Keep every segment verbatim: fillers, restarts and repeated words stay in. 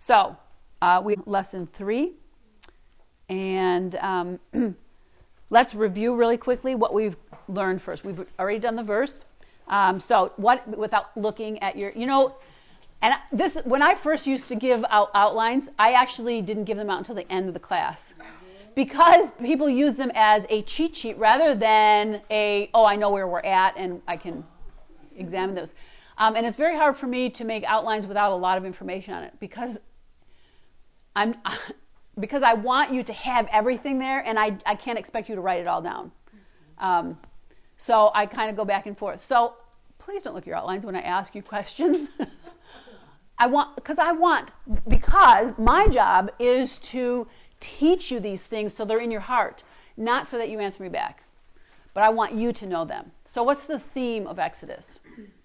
So, uh, we lesson three, and um, let's review really quickly what we've learned first. We've already done the verse. Um, so, what without looking at your, you know, and this when I first used to give out outlines, I actually didn't give them out until the end of the class. Because people use them as a cheat sheet rather than a, oh, I know where we're at and I can examine those. Um, and it's very hard for me to make outlines without a lot of information on it because I'm because I want you to have everything there, and I, I can't expect you to write it all down. Um, so I kind of go back and forth. So please don't look at your outlines when I ask you questions. I want because I want because my job is to teach you these things so they're in your heart, not so that you answer me back. But I want you to know them. So what's the theme of Exodus?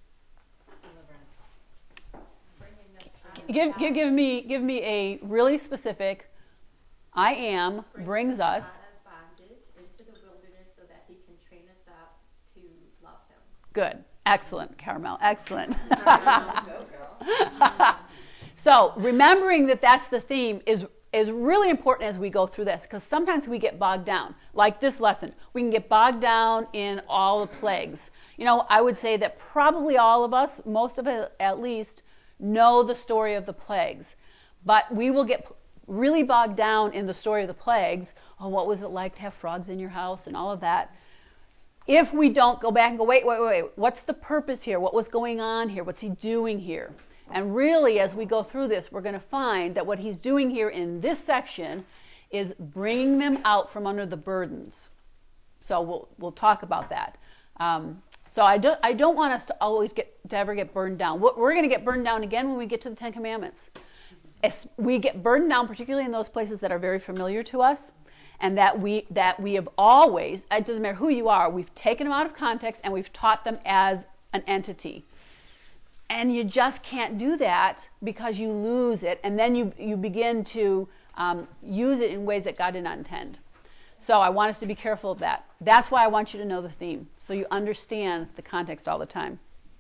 Give, give, give me give me a really specific, I am, brings us. Out of bondage into the wilderness so that he can train us up to love him. Good. Excellent, Carmel. Excellent. So remembering that that's the theme is is really important as we go through this, because sometimes we get bogged down. Like this lesson, we can get bogged down in all the plagues. You know, I would say that probably all of us, most of it at least, know the story of the plagues. But we will get really bogged down in the story of the plagues. Oh, what was it like to have frogs in your house and all of that? If we don't go back and go, wait, wait, wait, what's the purpose here? What was going on here? What's he doing here? And really, as we go through this, we're going to find that what he's doing here in this section is bringing them out from under the burdens. So we'll we'll talk about that. Um, so I don't I don't want us to always get to ever get burned down. We're going to get burned down again when we get to the Ten Commandments. As we get burned down, particularly in those places that are very familiar to us, and that we that we have always, it doesn't matter who you are, we've taken them out of context and we've taught them as an entity. And you just can't do that because you lose it, and then you you begin to um, use it in ways that God did not intend. So I want us to be careful of that. That's why I want you to know the theme, so you understand the context all the time.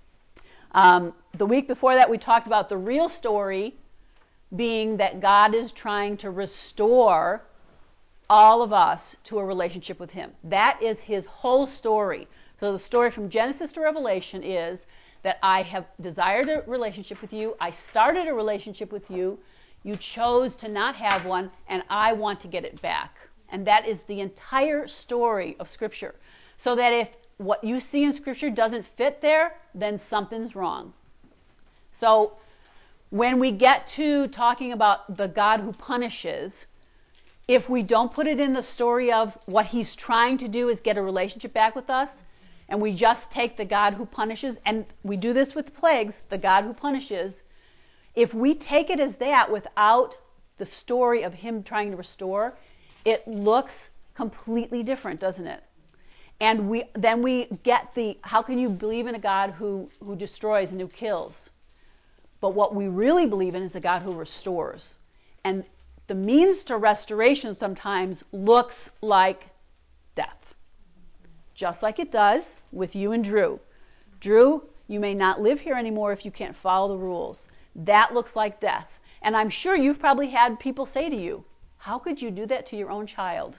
Um, the week before that, we talked about the real story being that God is trying to restore all of us to a relationship with him. That is his whole story. So the story from Genesis to Revelation is that I have desired a relationship with you. I started a relationship with you. You chose to not have one, and I want to get it back. And that is the entire story of Scripture. So that if what you see in Scripture doesn't fit there, then something's wrong. So when we get to talking about the God who punishes, if we don't put it in the story of what he's trying to do is get a relationship back with us, and we just take the God who punishes, and we do this with the plagues, the God who punishes, if we take it as that without the story of him trying to restore, it looks completely different, doesn't it? And we then we get the, how can you believe in a God who, who destroys and who kills? But what we really believe in is a God who restores. And the means to restoration sometimes looks like death. Just like it does with you and Drew. Drew, you may not live here anymore if you can't follow the rules. That looks like death. And I'm sure you've probably had people say to you, how could you do that to your own child?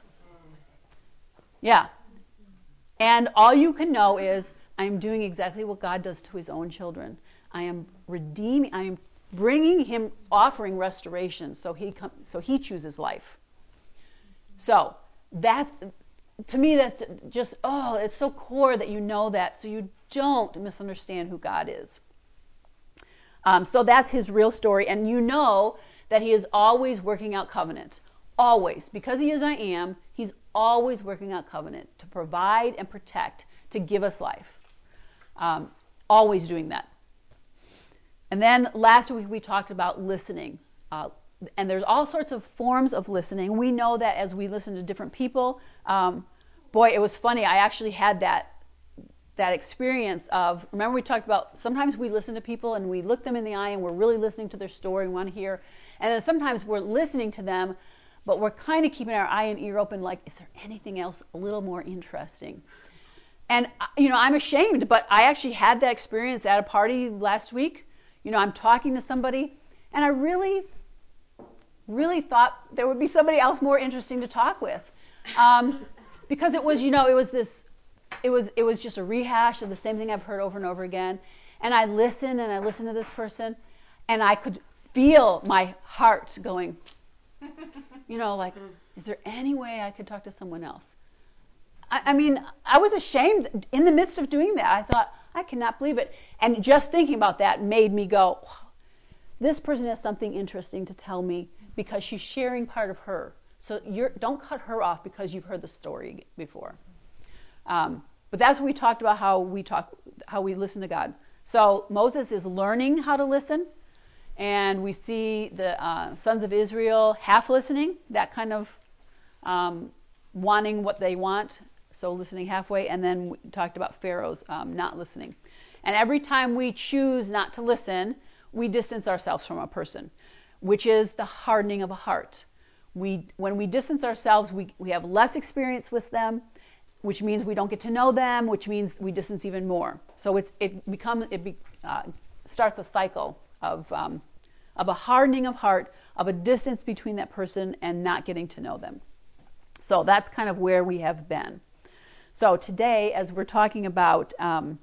Yeah. And all you can know is, I'm doing exactly what God does to his own children. I am redeeming, I am bringing him, offering restoration so he com- so he chooses life. So that, to me, that's just, oh, it's so core that you know that so you don't misunderstand who God is. Um, so that's his real story, and you know that he is always working out covenant. Always. Because he is I am, he's always working out covenant to provide and protect, to give us life. Um, always doing that. And then last week we talked about listening. Uh, and there's all sorts of forms of listening. We know that as we listen to different people. Um, boy, it was funny. I actually had that that experience of, remember we talked about sometimes we listen to people and we look them in the eye and we're really listening to their story and want to hear. And then sometimes we're listening to them, but we're kind of keeping our eye and ear open like, is there anything else a little more interesting? And, you know, I'm ashamed, but I actually had that experience at a party last week. You know, I'm talking to somebody, and I really really thought there would be somebody else more interesting to talk with. Um, because it was, you know, it was this, it was, it was just a rehash of the same thing I've heard over and over again. And I listened and I listened to this person, and I could feel my heart going, you know, like, is there any way I could talk to someone else? I, I mean, I was ashamed in the midst of doing that. I thought, I cannot believe it. And just thinking about that made me go, wow, this person has something interesting to tell me because she's sharing part of her. So you're, don't cut her off because you've heard the story before. Um, but that's what we talked about, how we talk, how we listen to God. So Moses is learning how to listen, and we see the uh, sons of Israel half listening, that kind of um, wanting what they want, so listening halfway, and then we talked about Pharaoh's um, not listening. And every time we choose not to listen, we distance ourselves from a person, which is the hardening of a heart. We, when we distance ourselves, we, we have less experience with them, which means we don't get to know them, which means we distance even more. So it's, it becomes it be, uh, starts a cycle of um, of a hardening of heart, of a distance between that person and not getting to know them. So that's kind of where we have been. So today, as we're talking about um,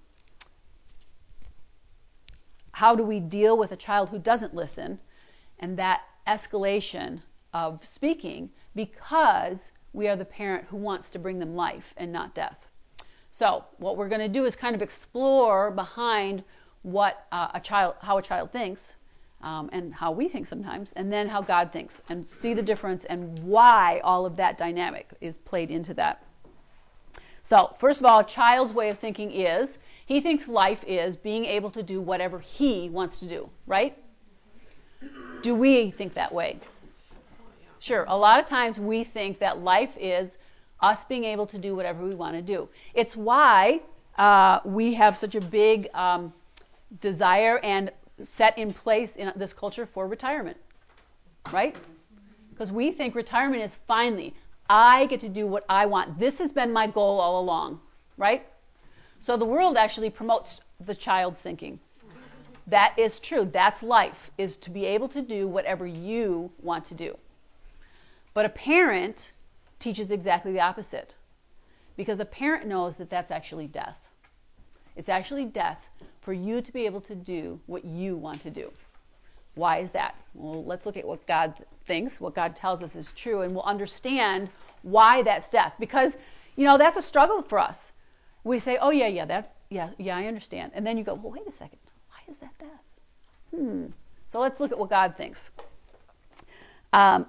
how do we deal with a child who doesn't listen, and that escalation of speaking, because we are the parent who wants to bring them life and not death. So what we're going to do is kind of explore behind what uh, a child, how a child thinks, um, and how we think sometimes, and then how God thinks, and see the difference and why all of that dynamic is played into that. So first of all, a child's way of thinking is, he thinks life is being able to do whatever he wants to do, right? Do we think that way? Sure. A lot of times we think that life is us being able to do whatever we want to do. It's why uh, we have such a big um, desire and set in place in this culture for retirement, right? Because we think retirement is finally, I get to do what I want. This has been my goal all along, right? So the world actually promotes the child's thinking. That is true. That's life, is to be able to do whatever you want to do. But a parent teaches exactly the opposite, because a parent knows that that's actually death. It's actually death for you to be able to do what you want to do. Why is that? Well, let's look at what God thinks, what God tells us is true, and we'll understand why that's death. Because, you know, that's a struggle for us. We say, oh, yeah, yeah, that, yeah, yeah, I understand. And then you go, well, wait a second. Why is that death? Hmm. So let's look at what God thinks. Um,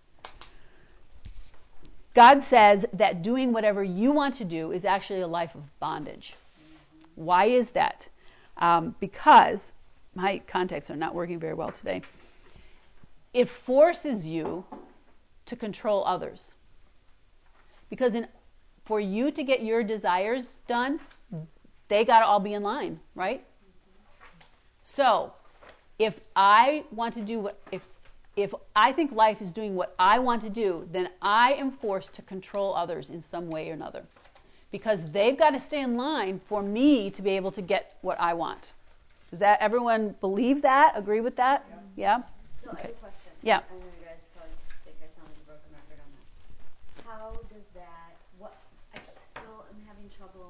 God says that doing whatever you want to do is actually a life of bondage. Why is that? Um, because, my contacts are not working very well today. It forces you to control others. Because in, for you to get your desires done, they got to all be in line, right? So, if I want to do what, if If I think life is doing what I want to do, then I am forced to control others in some way or another. Because they've got to stay in line for me to be able to get what I want. Does that everyone believe that? Agree with that? Yeah? So Okay. I have a question. Yeah. I know you guys probably think I sound like a broken record on this. How does that, what, I still am having trouble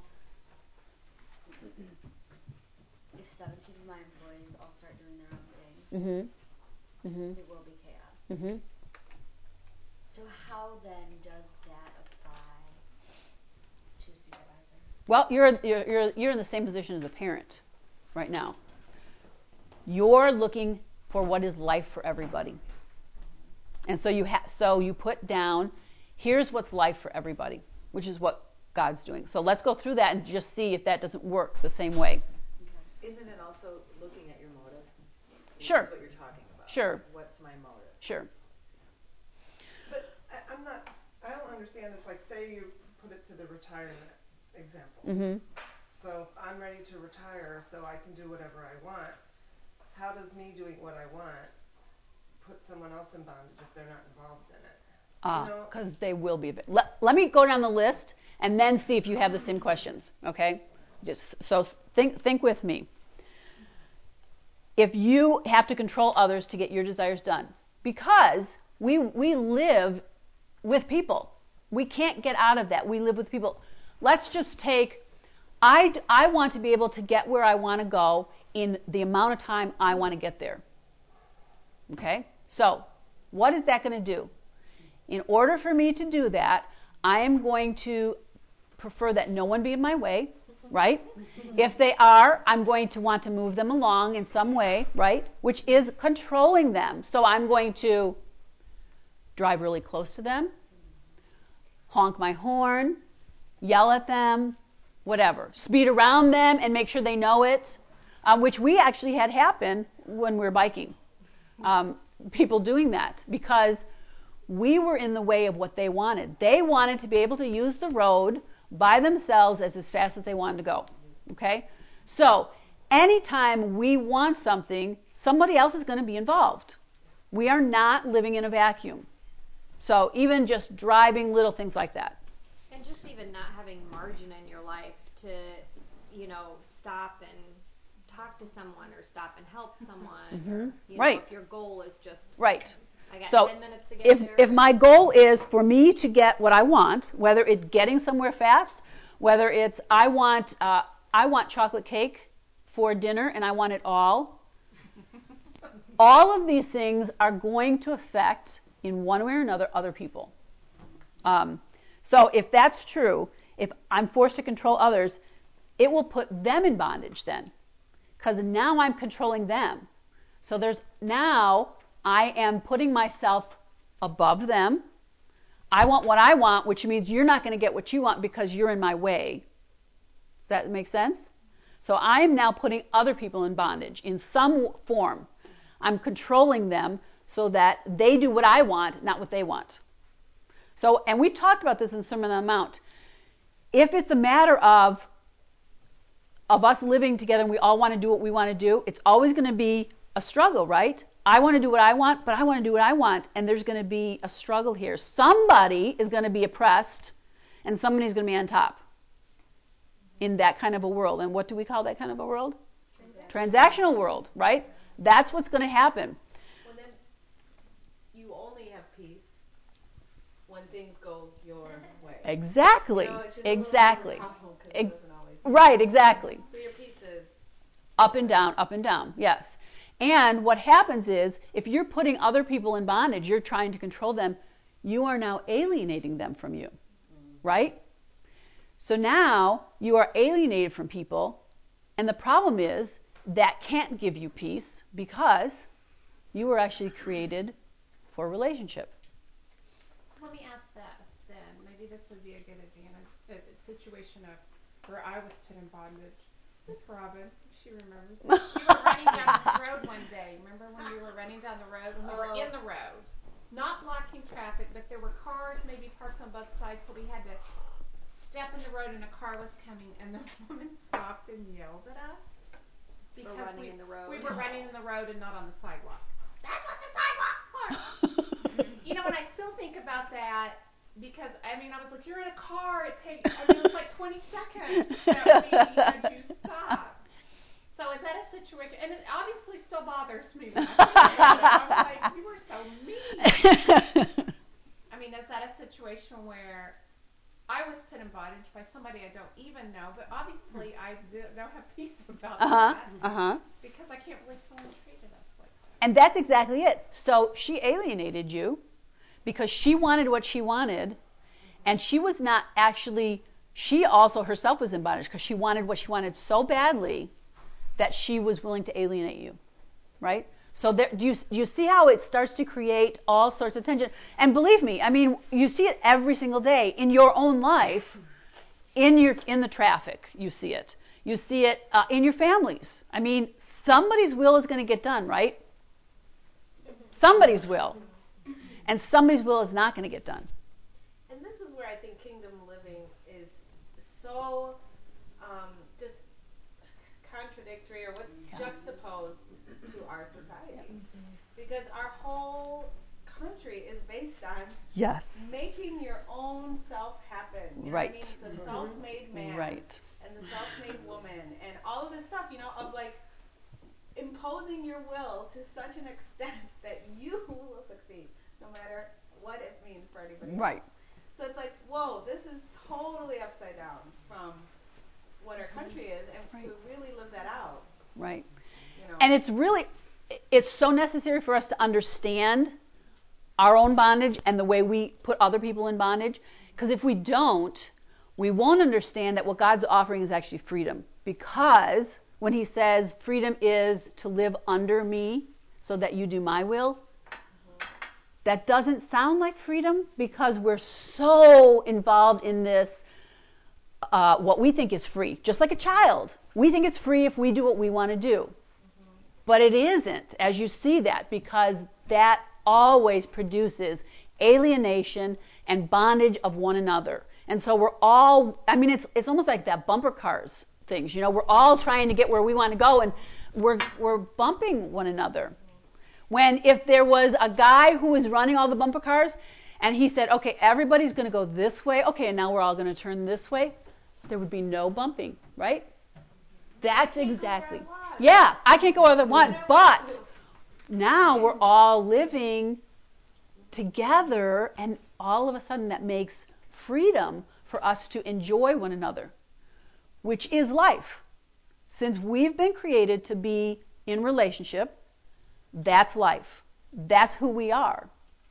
if seventeen of my employees all start doing their own thing. Mm-hmm. Mm-hmm. It will be chaos. Mm-hmm. So how then does that apply to a supervisor? Well, you're, you're you're you're in the same position as a parent right now. You're looking for what is life for everybody, and so you ha- so you put down, here's what's life for everybody, which is what God's doing. So let's go through that and just see if that doesn't work the same way. Okay. Isn't it also looking at your motive? Sure. That's what you're talking about. Sure. What's my motive? Sure. But I, I'm not, I don't understand this. Like, say you put it to the retirement example. Mm-hmm. So if I'm ready to retire so I can do whatever I want, how does me doing what I want put someone else in bondage if they're not involved in it? Ah, You know? because they will be. Let, let me go down the list and then see if you have the same questions, okay? Just so think think with me. If you have to control others to get your desires done, because We we live with people. We can't get out of that. We live with people. Let's just take, I, I want to be able to get where I want to go in the amount of time I want to get there. Okay? So, what is that going to do? In order for me to do that, I am going to prefer that no one be in my way, right? If they are, I'm going to want to move them along in some way, right? Which is controlling them. So I'm going to drive really close to them, honk my horn, yell at them, whatever. Speed around them and make sure they know it, uh, which we actually had happen when we were biking. Um, people doing that because we were in the way of what they wanted. They wanted to be able to use the road by themselves as, as fast as they wanted to go. Okay? So, anytime we want something, somebody else is going to be involved. We are not living in a vacuum. So, even just driving little things like that. And just even not having margin in your life to, you know, stop and talk to someone or stop and help someone. Mm-hmm. Or, you right. know, if your goal is just right. I got so ten minutes to get if, there. if my goal is for me to get what I want, whether it's getting somewhere fast, whether it's I want uh, I want chocolate cake for dinner and I want it all, all of these things are going to affect, in one way or another, other people. Um, so if that's true, if I'm forced to control others, it will put them in bondage then, because now I'm controlling them. So there's now I am putting myself above them. I want what I want, which means you're not going to get what you want because you're in my way. Does that make sense? So I am now putting other people in bondage in some form. I'm controlling them so that they do what I want, not what they want. So, and we talked about this in Sermon on the Mount. If it's a matter of of us living together and we all want to do what we want to do, it's always going to be a struggle, right? I want to do what I want, but I want to do what I want, and there's going to be a struggle here. Somebody is going to be oppressed, and somebody's going to be on top in that kind of a world. And what do we call that kind of a world? Transactional, Transactional world, right? That's what's going to happen. Well, then you only have peace when things go your way. Exactly. You know, it's just exactly. A little more powerful 'cause Ex- it doesn't always right, exactly. So your peace is Up and down, up and down, yes. And what happens is, if you're putting other people in bondage, you're trying to control them, you are now alienating them from you, right? So now you are alienated from people, and the problem is that can't give you peace because you were actually created for a relationship. So let me ask this then. Maybe this would be a good advantage, a situation of where I was put in bondage with Robin, if she remembers it. We were running down this road one day. Remember when we were running down the road? And we were in the road, not blocking traffic, but there were cars maybe parked on both sides, so we had to step in the road and a car was coming, and the woman stopped and yelled at us. Because We're running we, in the road. we were running in the road and not on the sidewalk. That's what the sidewalk's for! You know, and I still think about that because, I mean, I was like, you're in a car. It takes, I mean, it was like twenty seconds that we had you stop. So is that a situation? And it obviously still bothers me when I think about it. I was like, you were so mean. I mean, is that a situation where I was put in bondage by somebody I don't even know, but obviously I do, don't have peace about Uh-huh, that uh-huh. because I can't believe someone treated us like that. And that's exactly it. So she alienated you because she wanted what she wanted, and she was not actually, she also herself was in bondage because she wanted what she wanted so badly that she was willing to alienate you, right? So there, do, you, do you see how it starts to create all sorts of tension? And believe me, I mean, you see it every single day in your own life, in your in the traffic, you see it. You see it uh, in your families. I mean, somebody's will is going to get done, right? Somebody's will. And somebody's will is not going to get done. And this is where I think kingdom living is so um, just contradictory or what juxtaposed to our society. Because our whole country is based on Yes. making your own self happen. You know Right. what I mean? The self-made man Right. and the self-made woman and all of this stuff, you know, of like imposing your will to such an extent that you will succeed no matter what it means for anybody else. Right. So it's like, whoa, this is totally upside down from what our country is, and Right. to really live that out, Right. you know. And it's really, it's so necessary for us to understand our own bondage and the way we put other people in bondage. Because if we don't, we won't understand that what God's offering is actually freedom. Because when he says freedom is to live under me so that you do my will, that doesn't sound like freedom because we're so involved in this, uh, what we think is free. Just like a child. We think it's free if we do what we want to do. Mm-hmm. But it isn't, as you see that, because that always produces alienation and bondage of one another. And so we're all, I mean, it's it's almost like that bumper cars things. You know, we're all trying to get where we want to go, and we're we're bumping one another. When if there was a guy who was running all the bumper cars, and he said, okay, everybody's going to go this way, okay, and now we're all going to turn this way, there would be no bumping, right? That's exactly. Yeah, I can't go where I want, but now we're all living together, and all of a sudden that makes freedom for us to enjoy one another, which is life. Since we've been created to be in relationship, that's life. That's who we are.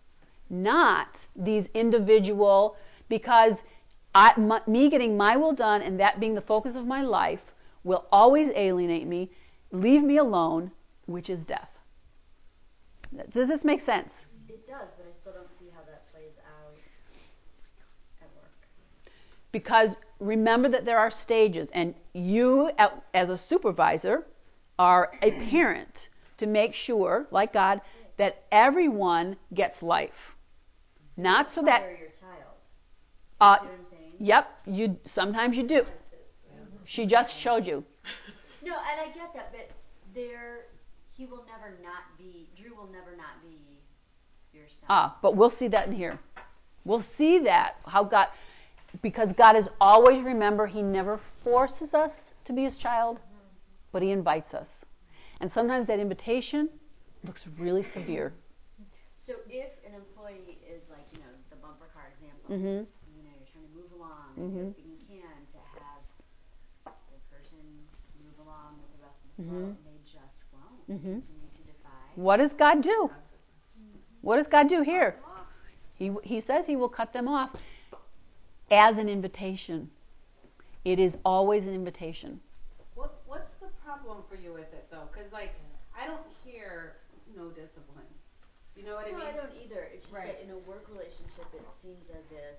Not these individual, because I, my, me getting my will done and that being the focus of my life will always alienate me, leave me alone, which is death. Does this make sense? It does, but I still don't see how that plays out at work. Because remember that there are stages, and you, as a supervisor, are a parent to make sure, like God, that everyone gets life. Not so that. Fire your child. Uh, See what I'm saying? yep, you sometimes you do. She just showed you. No, and I get that, but there, he will never not be. Drew will never not be your son. Ah, but we'll see that in here. We'll see that how God, because God is always, remember, he never forces us to be his child, but he invites us. And sometimes that invitation looks really severe. So if an employee is like, you know, the bumper car example, Mm-hmm. you know, you're trying to move along, Mm-hmm. everything you can to have the person move along with the rest of the Mm-hmm. flow, and they just won't Mm-hmm. continue to defy. What does God do? What does God do here? He he says he will cut them off as an invitation. It is always an invitation. What What's the problem for you with it though? Because like I don't hear no discipline. You know what I No, mean? I don't either. It's just Right. that in a work relationship, it seems as if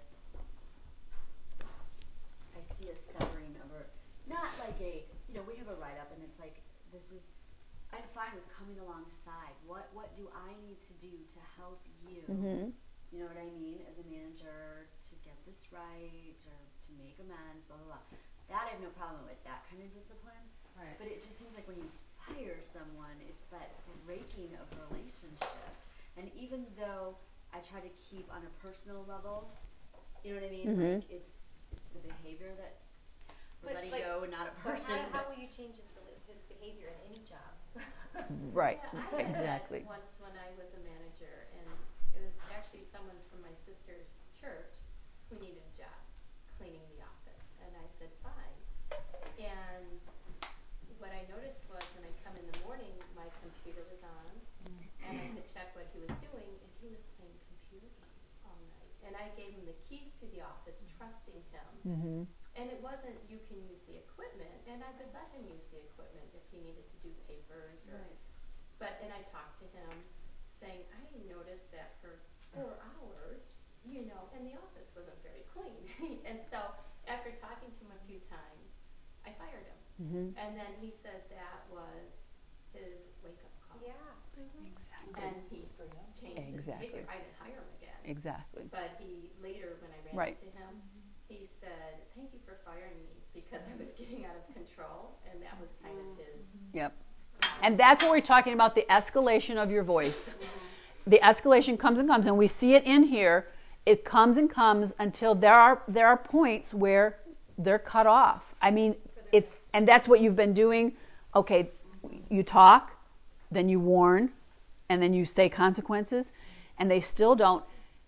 I see a severing of a, not like a, you know, we have a write-up and it's like, this is, I'm fine with coming alongside. What what do I need to do to help you? Mm-hmm. You know what I mean? As a manager, to get this right or to make amends, blah, blah, blah. That I have no problem with, that kind of discipline. Right. But it just seems like when you fire someone, it's that breaking of relationship. And even though I try to keep on a personal level, you know what I mean? Mm-hmm. Like it's it's the behavior that we're But, letting like, go and not a But person. how, how will you change his, beli- his behavior in any job? Right. Yeah, I had Exactly. that once when I was a manager, and it was actually someone from my sister's church who needed a job cleaning the office, and I said fine. And what I noticed was when I come in the morning, my computer was on, and I could check what he was doing, and he was playing computer games all night. And I gave him the keys to the office, trusting him. Mm-hmm. And it wasn't you can use the equipment, and I would let him use the equipment if he needed to do papers or. Right. But and I talked to him, saying I noticed that for four hours, you know, and the office wasn't very clean. And so after talking to him a few times, I fired him. Mm-hmm. And then he said that was his wake up call. Yeah. And he changed his Exactly. behavior. I didn't hire him again. Exactly. But he later, when I ran Right. into him, he said, "Thank you for firing me because I was getting out of control," and that was kind of his. Yep. And that's what we're talking about, the escalation of your voice. The escalation comes and comes, and we see it in here. It comes and comes until there are there are points where they're cut off. I mean, it's and that's what you've been doing. Okay, you talk, then you warn, and then you say consequences. and they still don't,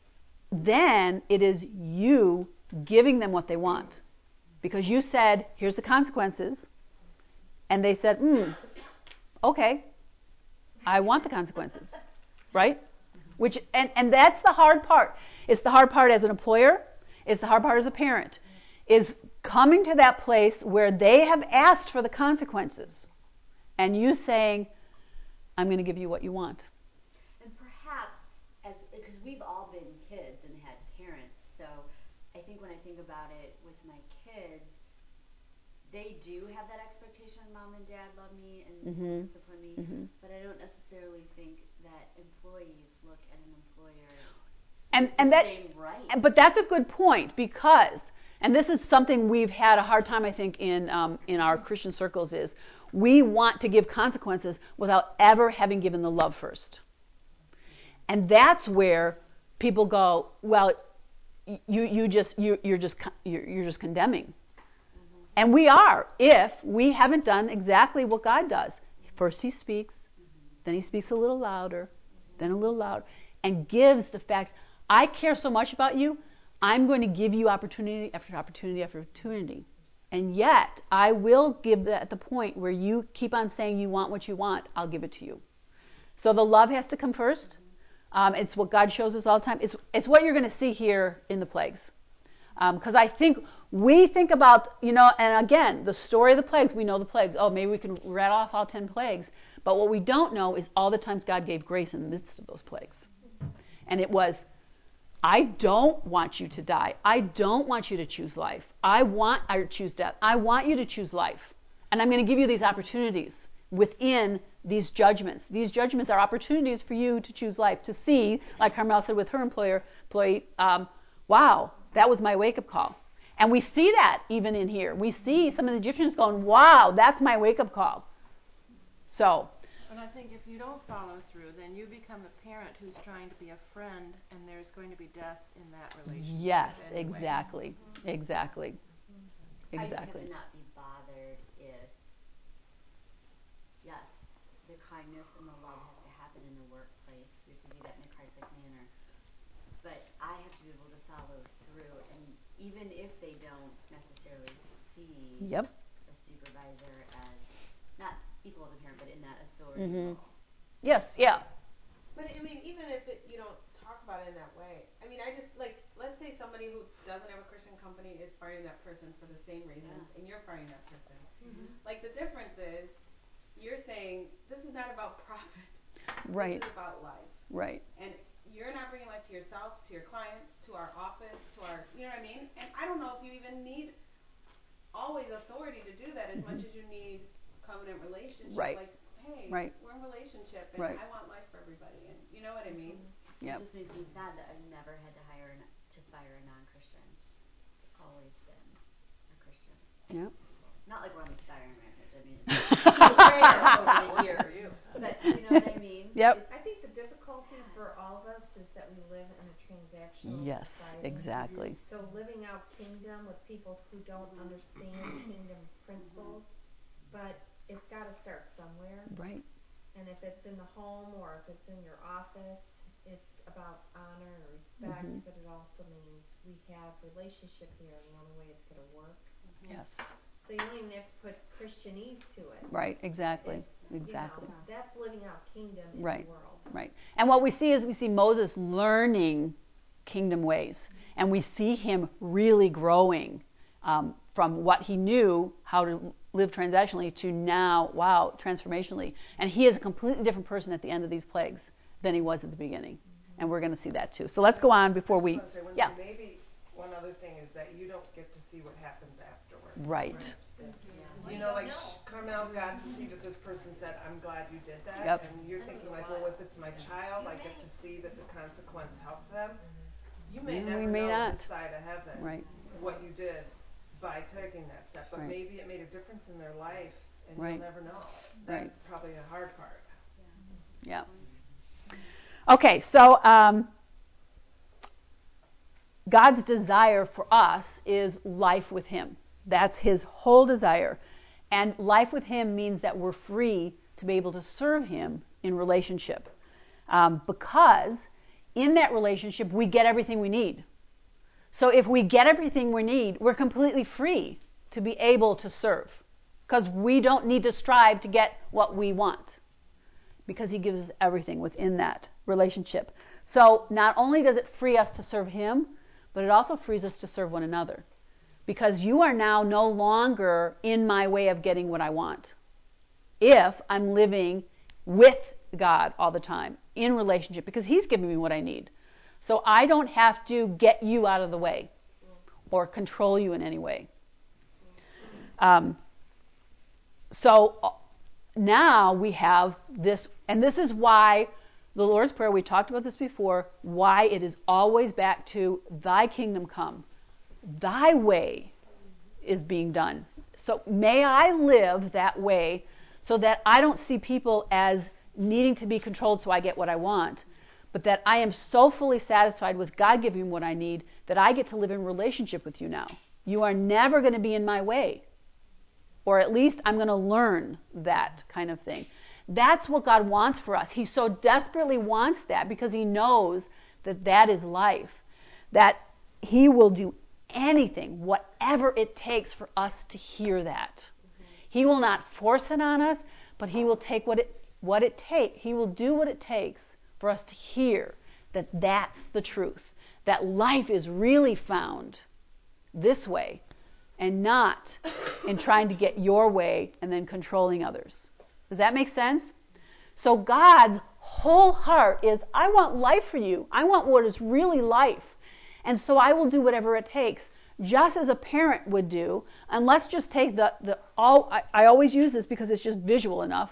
then it is you giving them what they want. Because you said, here's the consequences, and they said, hmm, okay, I want the consequences, right? Which and, and that's the hard part. It's the hard part as an employer, it's the hard part as a parent, is coming to that place where they have asked for the consequences, and you saying, I'm going to give you what you want. And perhaps, as because we've all been kids and had parents, so I think when I think about it with my kids, they do have that expectation, mom and dad love me and Mm-hmm. discipline me, Mm-hmm. but I don't necessarily think that employees look at an employer And with and the that, same right. but that's a good point, because, and this is something we've had a hard time, I think, in um, in our Christian circles, is we want to give consequences without ever having given the love first. And that's where people go, well, you you just you you're just you're, you're just condemning. And we are, if we haven't done exactly what God does. First he speaks, then he speaks a little louder, then a little louder, and gives the fact, I care so much about you, I'm going to give you opportunity after opportunity after opportunity. And yet, I will give that at the point where you keep on saying you want what you want, I'll give it to you. So the love has to come first. Um, it's what God shows us all the time. It's, it's what you're going to see here in the plagues. Because um, I think we think about, you know, and again, the story of the plagues, we know the plagues. Oh, maybe we can rattle off all ten plagues. But what we don't know is all the times God gave grace in the midst of those plagues. And it was, I don't want you to die. I don't want you to choose life. I want, or choose death. I want you to choose life. And I'm going to give you these opportunities within these judgments. These judgments are opportunities for you to choose life, to see, like Carmel said with her employer, employee, um, wow, that was my wake-up call. And we see that even in here. We see some of the Egyptians going, wow, that's my wake-up call. So. And I think if you don't follow through, then you become a parent who's trying to be a friend, and there's going to be death in that relationship. Yes, anyway. exactly. Mm-hmm. Exactly. I Exactly. just have to not be bothered if, yes, the kindness and the love has to happen in the workplace. We have to do that in a Christ-like manner. But I have to be able to follow through, and even if they don't necessarily see Yep. a supervisor as, not equal as a parent, but in that authority Mm-hmm. role. Yes, yeah. But I mean, even if it, you don't talk about it in that way, I mean, I just, like, let's say somebody who doesn't have a Christian company is firing that person for the same reasons, Yeah. and you're firing that person. Mm-hmm. Like, the difference is, you're saying, this is not about profit. Right. This is about life. Right. And you're not bringing life to yourself, to your clients, to our office, to our, you know what I mean? And I don't know if you even need always authority to do that as mm-hmm. much as you need covenant relationship. Right. Like, hey, right. we're in relationship, and right. I want life for everybody, and you know what I mean? Mm-hmm. Yep. It just makes me sad that I've never had to hire an, to fire a non-Christian. It's always been a Christian. Yep. Not like we're on the firing rampage. I mean, it's great over the years. But you know what I mean? Yep. It's, I think the difficulty for all of us is that we live in a transactional yes, society. exactly. So living out kingdom with people who don't understand kingdom principles, but it's got to start somewhere. Right. And if it's in the home or if it's in your office, it's about honor and respect, mm-hmm. but it also means we have relationship here, and the only way it's going to work. Mm-hmm. Yes. So you don't even have to put Christianese to it. Right, exactly. It's, exactly. You know, that's living out kingdom in right. the world. Right. And what we see is we see Moses learning kingdom ways. And we see him really growing um, from what he knew how to live transactionally to now, wow, transformationally. And he is a completely different person at the end of these plagues than he was at the beginning. Mm-hmm. And we're going to see that too. So let's go on before we... yeah. Thing. Maybe one other thing is that you don't get to see what happens afterwards. Right. right? Yeah. You know, like know. Carmel got to see that this person said, I'm glad you did that. Yep. And you're thinking like, well, if it's my child, I get to see that the consequence helped them. You may mm, never we may know not. this side of heaven right. what you did by taking that step. But right. maybe it made a difference in their life, and right. you'll never know. That's right. probably a hard part. Yeah. yeah. Okay, so um, God's desire for us is life with him. That's his whole desire. And life with him means that we're free to be able to serve him in relationship. Um, because in that relationship, we get everything we need. So if we get everything we need, we're completely free to be able to serve, because we don't need to strive to get what we want, because he gives us everything within that relationship. So not only does it free us to serve him, but it also frees us to serve one another, because you are now no longer in my way of getting what I want if I'm living with God all the time in relationship, because he's giving me what I need. So I don't have to get you out of the way or control you in any way. Um, so now we have this, and this is why the Lord's Prayer, we talked about this before, why it is always back to thy kingdom come. Thy way is being done. So may I live that way so that I don't see people as needing to be controlled so I get what I want, but that I am so fully satisfied with God giving me what I need that I get to live in relationship with you now. You are never going to be in my way. Or at least I'm going to learn that kind of thing. That's what God wants for us. He so desperately wants that because he knows that that is life. That he will do anything, whatever it takes for us to hear that. Mm-hmm. He will not force it on us, but he will take what it what it takes. He will do what it takes for us to hear that that's the truth. That life is really found this way and not in trying to get your way and then controlling others. Does that make sense? So God's whole heart is, I want life for you. I want what is really life. And so I will do whatever it takes, just as a parent would do. And let's just take the, the all, I, I always use this because it's just visual enough.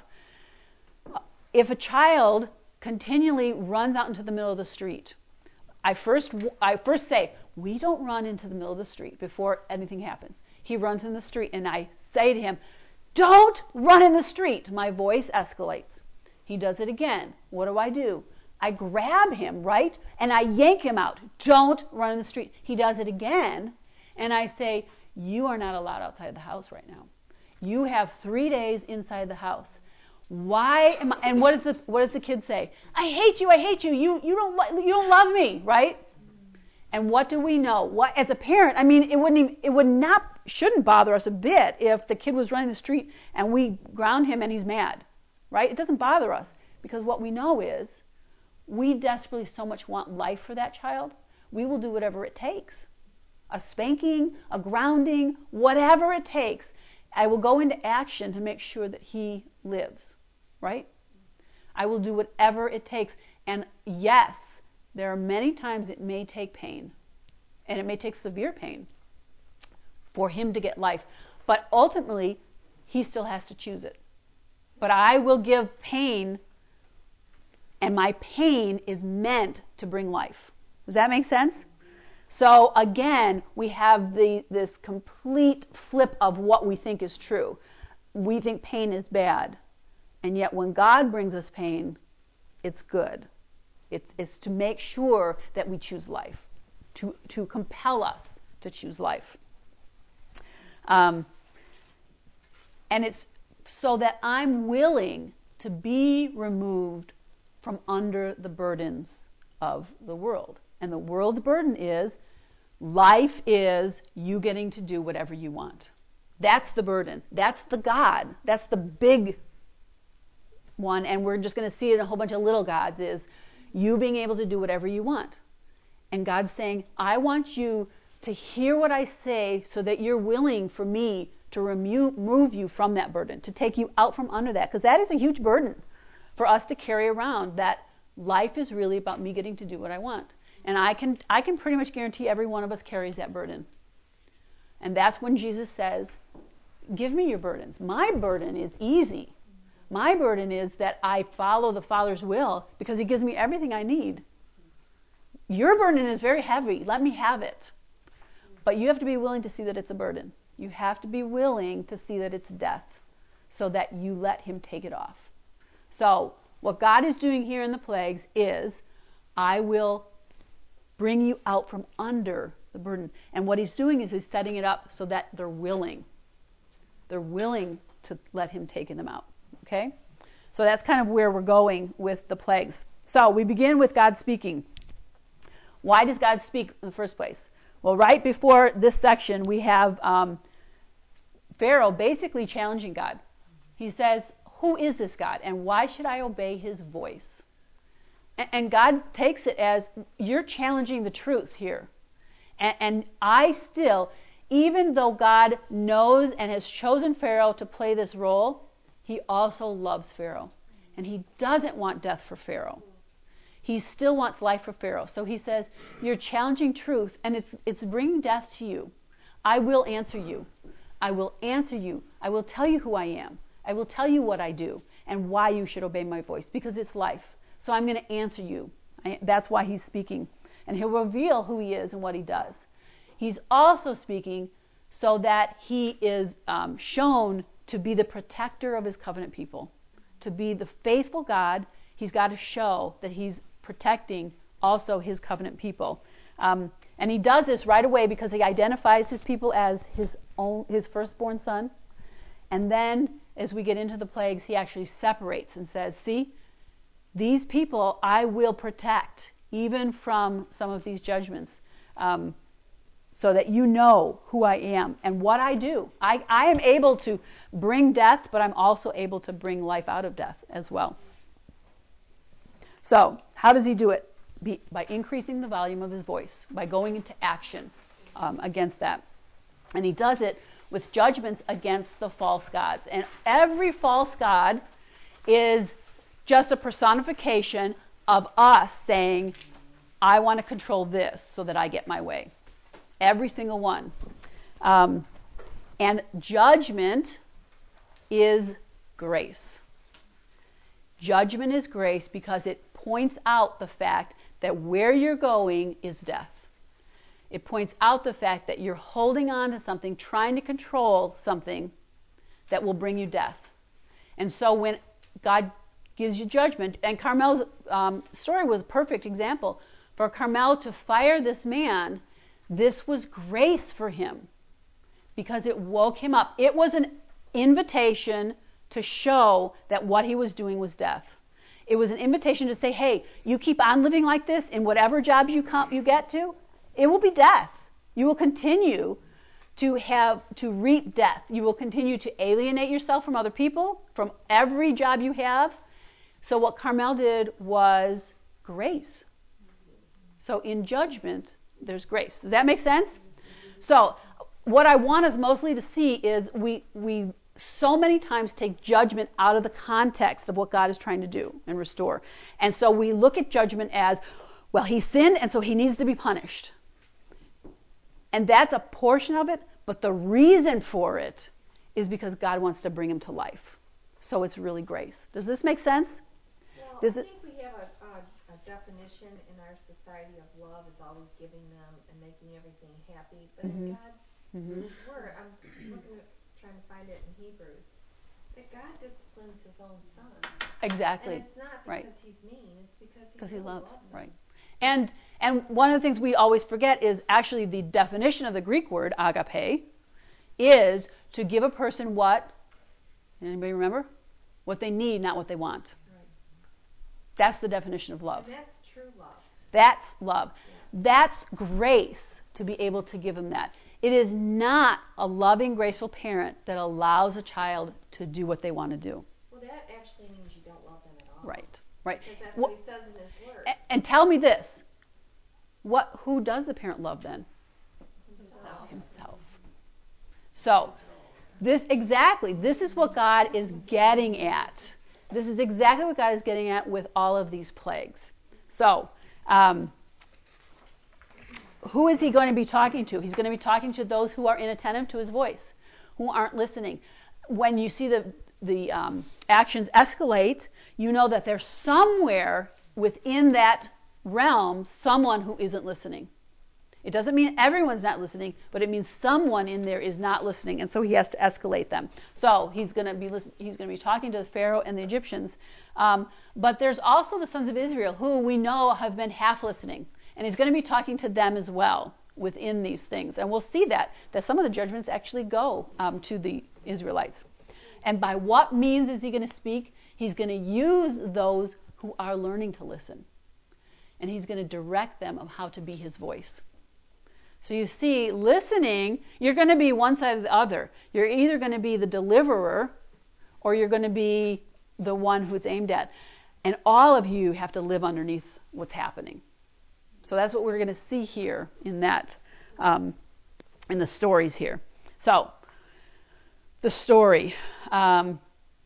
If a child continually runs out into the middle of the street, I first, I first say, we don't run into the middle of the street before anything happens. He runs in the street and I say to him, don't run in the street. My voice escalates. He does it again. What do I do? I grab him, right? And I yank him out. Don't run in the street. He does it again. And I say, you are not allowed outside the house right now. You have three days inside the house. Why am I, and what does the what does the kid say? I hate you. I hate you. You you don't you don't love me, right? And what do we know? What, as a parent, I mean, it wouldn't even, it would not shouldn't bother us a bit if the kid was running the street and we ground him and he's mad, right? It doesn't bother us because what we know is we desperately so much want life for that child. We will do whatever it takes. A spanking, a grounding, whatever it takes. I will go into action to make sure that he lives, right? I will do whatever it takes. And yes, there are many times it may take pain, and it may take severe pain for him to get life. But ultimately, he still has to choose it. But I will give pain, and my pain is meant to bring life. Does that make sense? So again, we have the this complete flip of what we think is true. We think pain is bad, and yet when God brings us pain, it's good. It's, it's to make sure that we choose life, to, to compel us to choose life. Um, and it's so that I'm willing to be removed from under the burdens of the world. And the world's burden is, life is you getting to do whatever you want. That's the burden. That's the God. That's the big one. And we're just going to see it in a whole bunch of little gods is you being able to do whatever you want. And God's saying, I want you to hear what I say so that you're willing for me to remove you from that burden, to take you out from under that. Because that is a huge burden for us to carry around, that life is really about me getting to do what I want. And I can I can pretty much guarantee every one of us carries that burden. And that's when Jesus says, give me your burdens. My burden is easy. My burden is that I follow the Father's will because he gives me everything I need. Your burden is very heavy. Let me have it. But you have to be willing to see that it's a burden. You have to be willing to see that it's death so that you let him take it off. So what God is doing here in the plagues is, I will bring you out from under the burden. And what he's doing is he's setting it up so that they're willing. They're willing to let him take them out. Okay? So that's kind of where we're going with the plagues. So we begin with God speaking. Why does God speak in the first place? Well, right before this section, we have um, Pharaoh basically challenging God. He says, who is this God, and why should I obey his voice? And, and God takes it as, you're challenging the truth here. And, and I still, even though God knows and has chosen Pharaoh to play this role, he also loves Pharaoh. And he doesn't want death for Pharaoh. He still wants life for Pharaoh. So he says, you're challenging truth, and it's it's bringing death to you. I will answer you. I will answer you. I will tell you who I am. I will tell you what I do and why you should obey my voice, because it's life. So I'm going to answer you. I, that's why he's speaking. And he'll reveal who he is and what he does. He's also speaking so that he is um, shown to be the protector of his covenant people, to be the faithful God. He's got to show that he's protecting also his covenant people. Um, and he does this right away because he identifies his people as his own, his firstborn son. And then as we get into the plagues, he actually separates and says, see, these people I will protect even from some of these judgments, um, so that you know who I am and what I do. I, I am able to bring death, but I'm also able to bring life out of death as well. So, how does he do it? Be, by increasing the volume of his voice, by going into action um, against that. And he does it with judgments against the false gods. And every false god is just a personification of us saying, I want to control this so that I get my way. Every single one. Um, and judgment is grace. Judgment is grace because it points out the fact that where you're going is death. It points out the fact that you're holding on to something, trying to control something that will bring you death. And so when God gives you judgment, and Carmel's um, story was a perfect example. For Carmel to fire this man, this was grace for him because it woke him up. It was an invitation to show that what he was doing was death. It was an invitation to say, hey, you keep on living like this in whatever jobs you come, you get to, it will be death. You will continue to have to reap death. You will continue to alienate yourself from other people, from every job you have. So what Carmel did was grace. So in judgment, there's grace. Does that make sense? So what I want us mostly to see is we we so many times take judgment out of the context of what God is trying to do and restore. And so we look at judgment as, well, he sinned and so he needs to be punished. And that's a portion of it, but the reason for it is because God wants to bring him to life. So it's really grace. Does this make sense? Well, Does I it? think we have a, a, a definition in our society of love is always giving them and making everything happy. But Mm-hmm. in God's Mm-hmm. word, I'm looking at, trying to find it in Hebrews, that God disciplines his own son. Exactly. And it's not because Right. he's mean, it's because he, Because he really loves, loves right. us. And and one of the things we always forget is actually the definition of the Greek word agape is to give a person what? Anybody remember? What they need, not what they want. Right. That's the definition of love. And that's true love. That's love. Yeah. That's grace to be able to give them that. It is not a loving, graceful parent that allows a child to do what they want to do. Well, that actually means you don't love them at all. Right. Right. Because that's Well, what he says in his word. and, and tell me this. What who does the parent love then? Himself. Himself. So, this exactly, this is what God is getting at. This is exactly what God is getting at with all of these plagues. So, um, who is he going to be talking to? He's going to be talking to those who are inattentive to his voice, who aren't listening. When you see the, the um, actions escalate, you know that there's somewhere within that realm someone who isn't listening. It doesn't mean everyone's not listening, but it means someone in there is not listening, and so he has to escalate them. So he's going to be listen- he's going to be talking to the Pharaoh and the Egyptians, um, but there's also the sons of Israel who we know have been half listening, and he's going to be talking to them as well within these things, and we'll see that that some of the judgments actually go um, to the Israelites. And by what means is he going to speak? He's going to use those who are learning to listen. and he's going to direct them of how to be his voice. So you see, listening, you're going to be one side or the other. You're either going to be the deliverer or you're going to be the one who it's aimed at. And all of you have to live underneath what's happening. So that's what we're going to see here in that, um, in the stories here. So, the story. Um,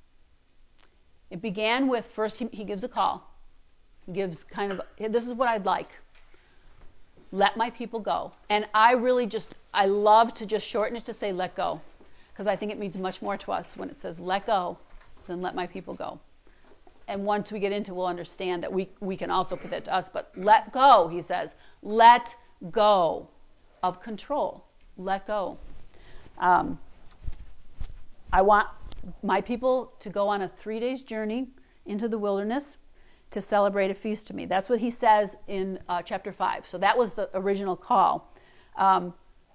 it began with, first he, he gives a call. He gives kind of, this is what I'd like. Let my people go. And I really just, I love to just shorten it to say let go. Because I think it means much more to us when it says let go than let my people go. And once we get into it, we'll understand that we, we can also put that to us. But let go, he says. Let go of control. Let go. Um, I want my people to go on a three days journey into the wilderness to celebrate a feast to me. That's what he says in uh, chapter five. So that was the original call. Um,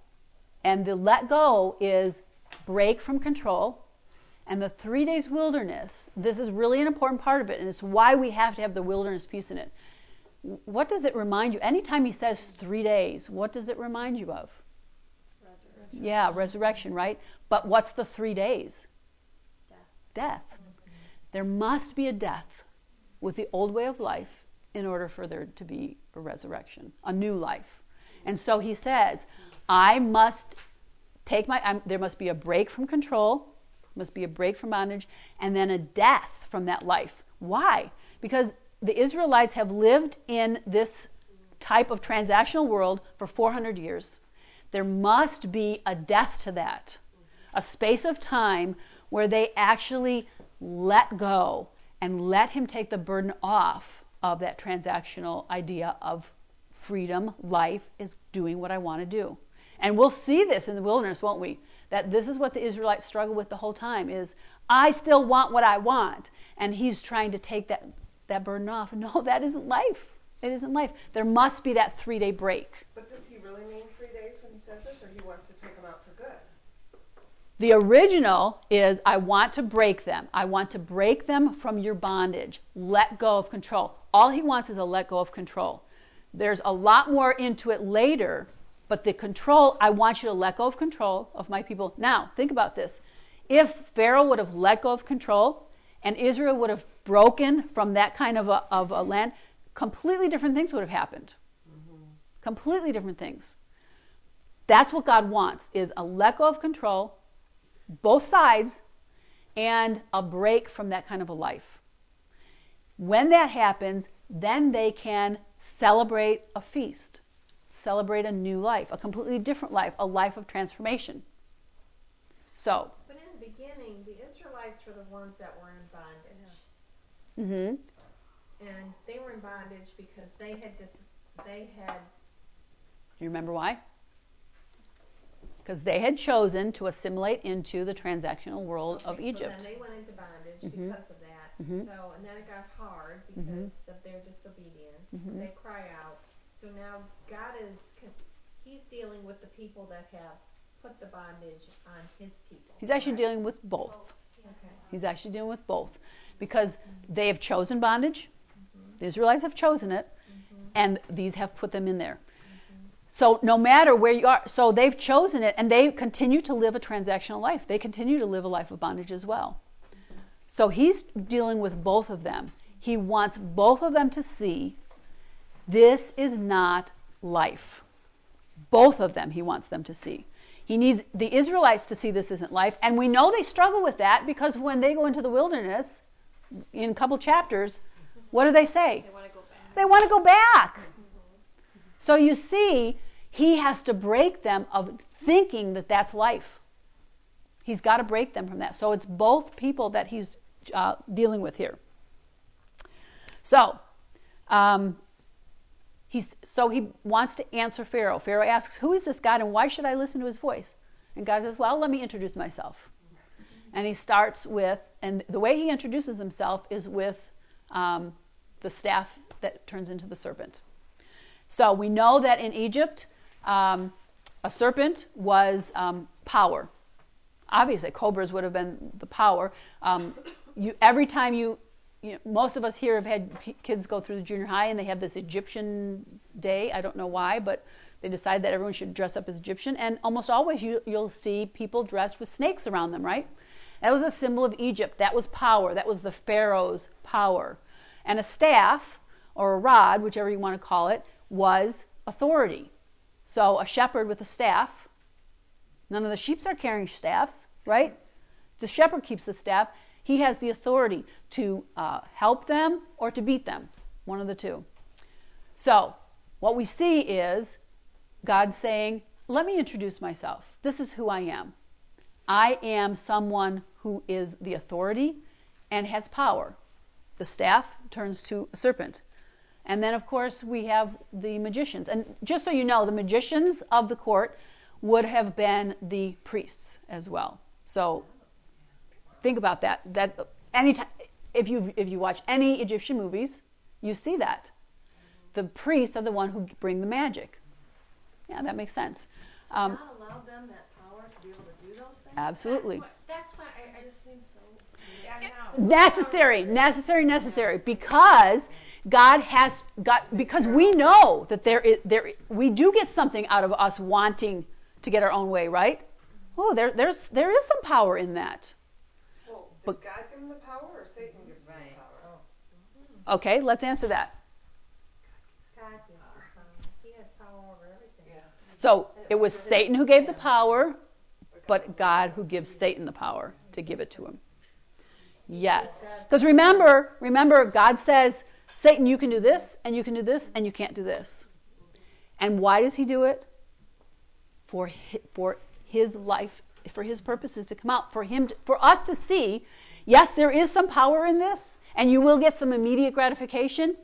and the let go is break from control. And the three days wilderness, this is really an important part of it, and it's why we have to have the wilderness piece in it. What does it remind you? Anytime he says three days, what does it remind you of? Resurrection. Yeah, resurrection, right? But what's the three days? Death. Death. There must be a death with the old way of life in order for there to be a resurrection, a new life. And so he says, I must take my, I'm, there must be a break from control, must be a break from bondage, and then a death from that life. Why? Because the Israelites have lived in this type of transactional world for four hundred years. There must be a death to that, a space of time where they actually let go and let him take the burden off of that transactional idea of freedom. Life is doing what I want to do. And we'll see this in the wilderness, won't we? That this is what the Israelites struggle with the whole time is, I still want what I want. And he's trying to take that, that burden off. No, that isn't life. It isn't life. There must be that three-day break. But does he really mean three days when he says this, or he wants to take them out for good? The original is, I want to break them. I want to break them from your bondage. Let go of control. All he wants is a let go of control. There's a lot more into it later, but the control, I want you to let go of control of my people. Now, think about this. If Pharaoh would have let go of control and Israel would have broken from that kind of a, of a land, completely different things would have happened. Mm-hmm. Completely different things. That's what God wants, is a let go of control, both sides, and a break from that kind of a life. When that happens, then they can celebrate a feast, celebrate a new life, a completely different life, a life of transformation. So. But in the beginning, the Israelites were the ones that were in bondage. Mm-hmm. And they were in bondage because they had dis- they had. Do you remember why? Because they had chosen to assimilate into the transactional world okay, of Egypt. So then they went into bondage mm-hmm. because of that. Mm-hmm. So and then it got hard because mm-hmm. of their disobedience. Mm-hmm. They cry out. So now God is He's dealing with the people that have put the bondage on His people. He's actually right? dealing with both. Okay. He's actually dealing with both because mm-hmm. they have chosen bondage. Mm-hmm. The Israelites have chosen it, mm-hmm. and these have put them in there. So no matter where you are, so they've chosen it, and they continue to live a transactional life. They continue to live a life of bondage as well. So he's dealing with both of them. He wants both of them to see this is not life. Both of them he wants them to see. He needs the Israelites to see this isn't life, and we know they struggle with that because when they go into the wilderness, in a couple chapters, what do they say? They want to go back. They want to go back. So you see, he has to break them of thinking that that's life. He's got to break them from that. So it's both people that he's uh, dealing with here. So, um, he's so he wants to answer Pharaoh. Pharaoh asks, "Who is this God, and why should I listen to his voice?" And God says, "Well, let me introduce myself." And he starts with, and the way he introduces himself is with um, the staff that turns into the serpent. So we know that in Egypt, um, a serpent was um, power. Obviously, cobras would have been the power. Um, you, every time you you know, most of us here have had p- kids go through the junior high, and they have this Egyptian day. I don't know why, but they decide that everyone should dress up as Egyptian. And almost always you, you'll see people dressed with snakes around them, right? That was a symbol of Egypt. That was power. That was the Pharaoh's power. And a staff, or a rod, whichever you want to call it, was authority. So a shepherd with a staff. None of the sheep are carrying staffs, right? The shepherd keeps the staff. He has the authority to uh, help them or to beat them, one of the two. So what we see is God saying, let me introduce myself. This is who I am. I am someone who is the authority and has power. The staff turns to a serpent. And then, of course, we have the magicians. And just so you know, the magicians of the court would have been the priests as well. So think about that. That anytime, if you if you watch any Egyptian movies, you see that. The priests are the one who bring the magic. Yeah, that makes sense. So Um, God allowed them that power to be able to do those things? absolutely. That's why I, I just seem so. Yeah, I know. Necessary, necessary, necessary, because God has got, because we know that there is, there, we do get something out of us wanting to get our own way, right? Oh, there, there's, there is some power in that. Well, did But- God give him the power, or Satan gives him the power? Okay, let's answer that. God gives us power. He has power over everything. Yeah. So it was Satan who gave the power, but God who gives Satan the power to give it to him. Yes. Because remember, remember, God says, Satan, you can do this, and you can do this, and you can't do this. And why does he do it? For his, for his life, for his purposes to come out, for him, to, for us to see, yes, there is some power in this, and you will get some immediate gratification,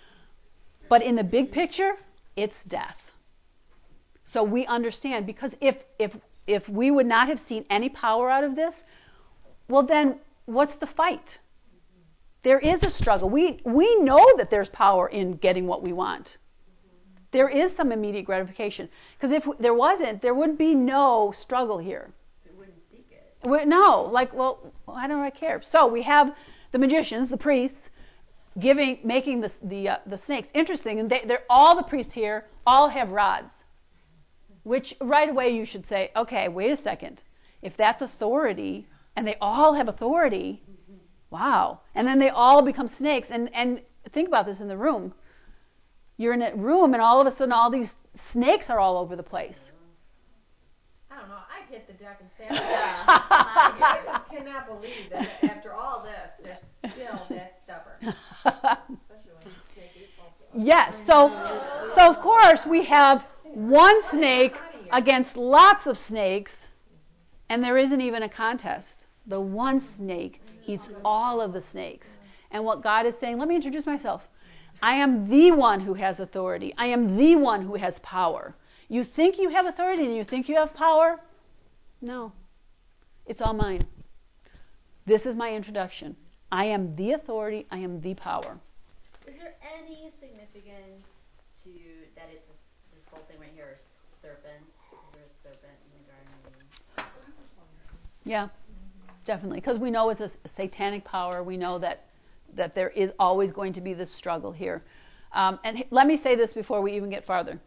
but in the big picture, it's death. So we understand, because if if if we would not have seen any power out of this, well then, what's the fight? There is a struggle. We we know that there's power in getting what we want. There is some immediate gratification. Because if there wasn't, there would be no struggle here. We wouldn't seek it. We, no, like, well, I don't really care. So we have the magicians, the priests, giving, making the the, uh, the snakes. Interesting, and they, they're all the priests here all have rods, which right away you should say, okay, wait a second. If that's authority, and they all have authority, wow. And then they all become snakes. And and think about this in the room. You're in a room, and all of a sudden, all these snakes are all over the place. I don't know. I'd hit the deck and say, I just cannot believe that after all this, they're still that stubborn. Especially when the snake eats all the Yes. So, so of course we have one snake against lots of snakes, and there isn't even a contest. The one snake eats all of the snakes. And what God is saying, let me introduce myself. I am the one who has authority. I am the one who has power. You think you have authority and you think you have power? No. It's all mine. This is my introduction. I am the authority. I am the power. Is there any significance to that it's this whole thing right here, serpents? Is there a serpent in the Garden of Eden? Yeah, definitely. Because we know it's a, a satanic power. We know that that there is always going to be this struggle here. Um, and h- let me say this before we even get farther.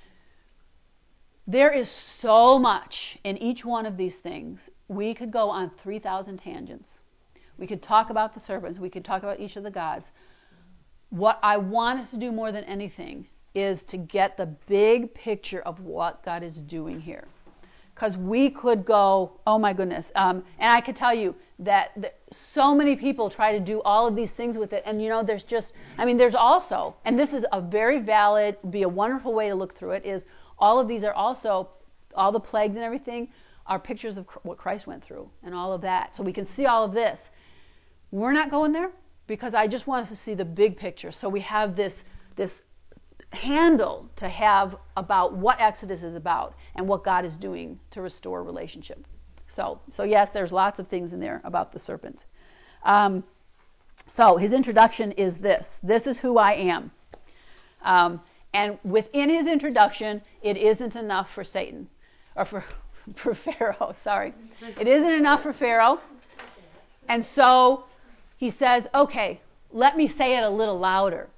There is so much in each one of these things. We could go on three thousand tangents. We could talk about the serpents. We could talk about each of the gods. What I want us to do more than anything is to get the big picture of what God is doing here. Because we could go, oh my goodness. Um, and I could tell you that, that so many people try to do all of these things with it. And you know, there's just, I mean, there's also, and this is a very valid, be a wonderful way to look through it, is all of these are also, all the plagues and everything are pictures of what Christ went through and all of that. So we can see all of this. We're not going there because I just want us to see the big picture. So we have this, this handle to have about what Exodus is about and what God is doing to restore relationship. So, so yes, there's lots of things in there about the serpent. Um, so his introduction is this. This is who I am. Um, and within his introduction, it isn't enough for Satan, or for, for Pharaoh, sorry. It isn't enough for Pharaoh. And so he says, okay, let me say it a little louder.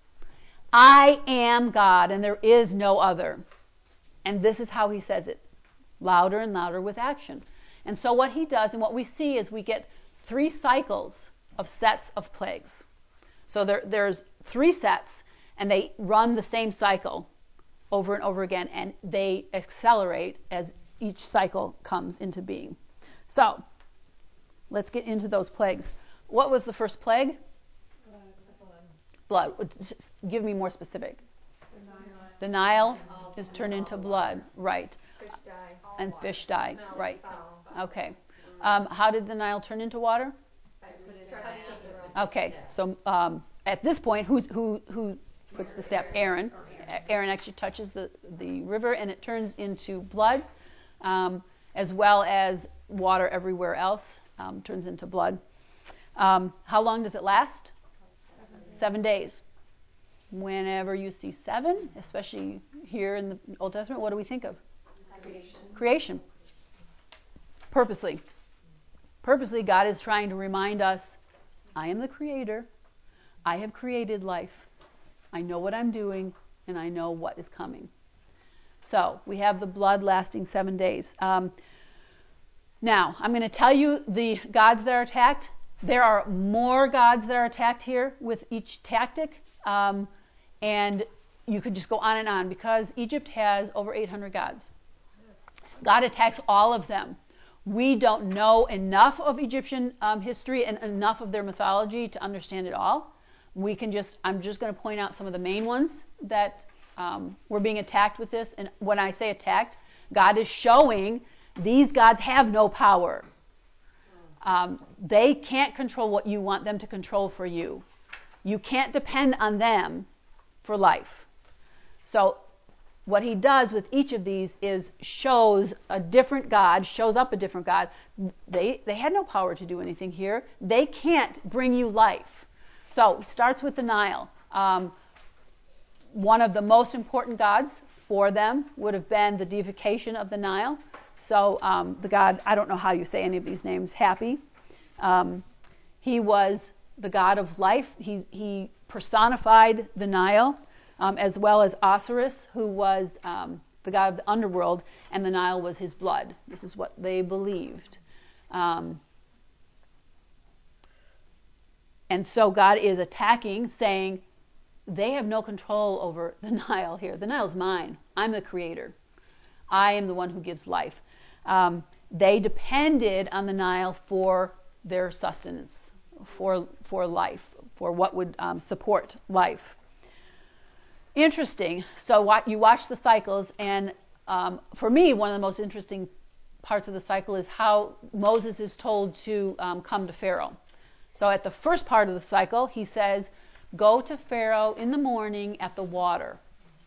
I am God and there is no other. And this is how he says it, louder and louder with action. And so what he does and what we see is we get three cycles of sets of plagues. So there, there's three sets and they run the same cycle over and over again, and they accelerate as each cycle comes into being. So let's get into those plagues. What was the first plague? Blood. Blood. Give me more specific. The Nile. The Nile is turned into blood, right? Fish die. And fish die, Smells right? foul. Okay. Um, how did the Nile turn into water? By putting suction. Okay. So um, at this point, who's, who who puts the step? Aaron. Aaron actually touches the the river, and it turns into blood, um, as well as water everywhere else um, turns into blood. Um, how long does it last? Seven days. Whenever you see seven, especially here in the Old Testament, what do we think of? Creation. Creation. Purposely. Purposely, God is trying to remind us, I am the creator. I have created life. I know what I'm doing, and I know what is coming. So, we have the blood lasting seven days. Um, now, I'm going to tell you the gods that are attacked. There are more gods that are attacked here with each tactic. Um, and you could just go on and on because Egypt has over eight hundred gods. God attacks all of them. We don't know enough of Egyptian um, history and enough of their mythology to understand it all. We can just, I'm just going to point out some of the main ones that um, were being attacked with this. And when I say attacked, God is showing these gods have no power. Um, they can't control what you want them to control for you. You can't depend on them for life. So what he does with each of these is shows a different God, shows up a different God. They they had no power to do anything here. They can't bring you life. So it starts with the Nile. Um, one of the most important gods for them would have been the deification of the Nile. So um, the god, I don't know how you say any of these names, Happy. Um, he was the god of life. He, he personified the Nile, um, as well as Osiris, who was um, the god of the underworld, and the Nile was his blood. This is what they believed. Um, and so God is attacking, saying, they have no control over the Nile here. The Nile's mine. I'm the creator. I am the one who gives life. Um, they depended on the Nile for their sustenance, for for life, for what would um, support life. Interesting. So what, you watch the cycles, and um, for me, one of the most interesting parts of the cycle is how Moses is told to um, come to Pharaoh. So at the first part of the cycle, he says, go to Pharaoh in the morning at the water.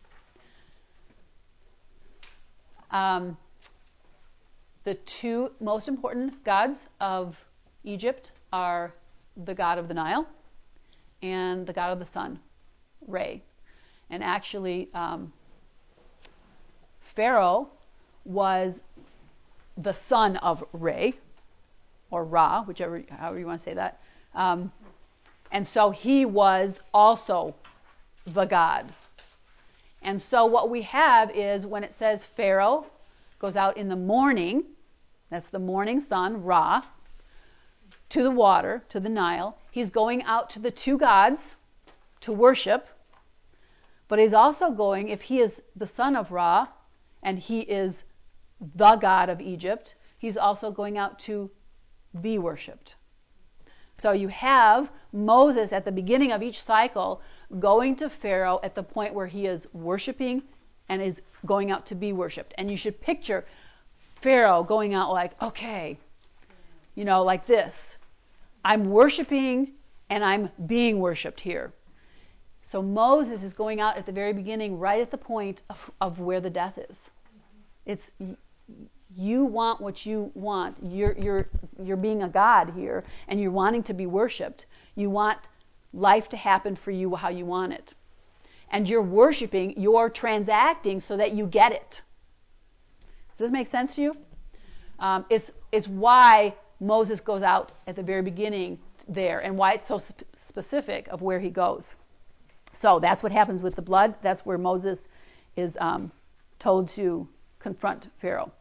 Um, the two most important gods of Egypt are the god of the Nile and the god of the sun, Re. And actually, um, Pharaoh was the son of Re, or Ra, whichever, however you want to say that. Um, and so he was also the god. And so what we have is when it says Pharaoh goes out in the morning, that's the morning sun, Ra, to the water, to the Nile. He's going out to the two gods to worship, but he's also going, if he is the son of Ra and he is the god of Egypt, he's also going out to be worshipped. So you have Moses at the beginning of each cycle going to Pharaoh at the point where he is worshiping and is going out to be worshipped. And you should picture Pharaoh going out like, okay, you know, like this. I'm worshiping and I'm being worshipped here. So Moses is going out at the very beginning, right at the point of, of where the death is. It's you want what you want. You're you're you're being a god here, and you're wanting to be worshipped. You want life to happen for you how you want it, and you're worshiping. You're transacting so that you get it. Does this make sense to you? Um, it's it's why Moses goes out at the very beginning there and why it's so sp- specific of where he goes. So that's what happens with the blood. That's where Moses is um, told to confront Pharaoh.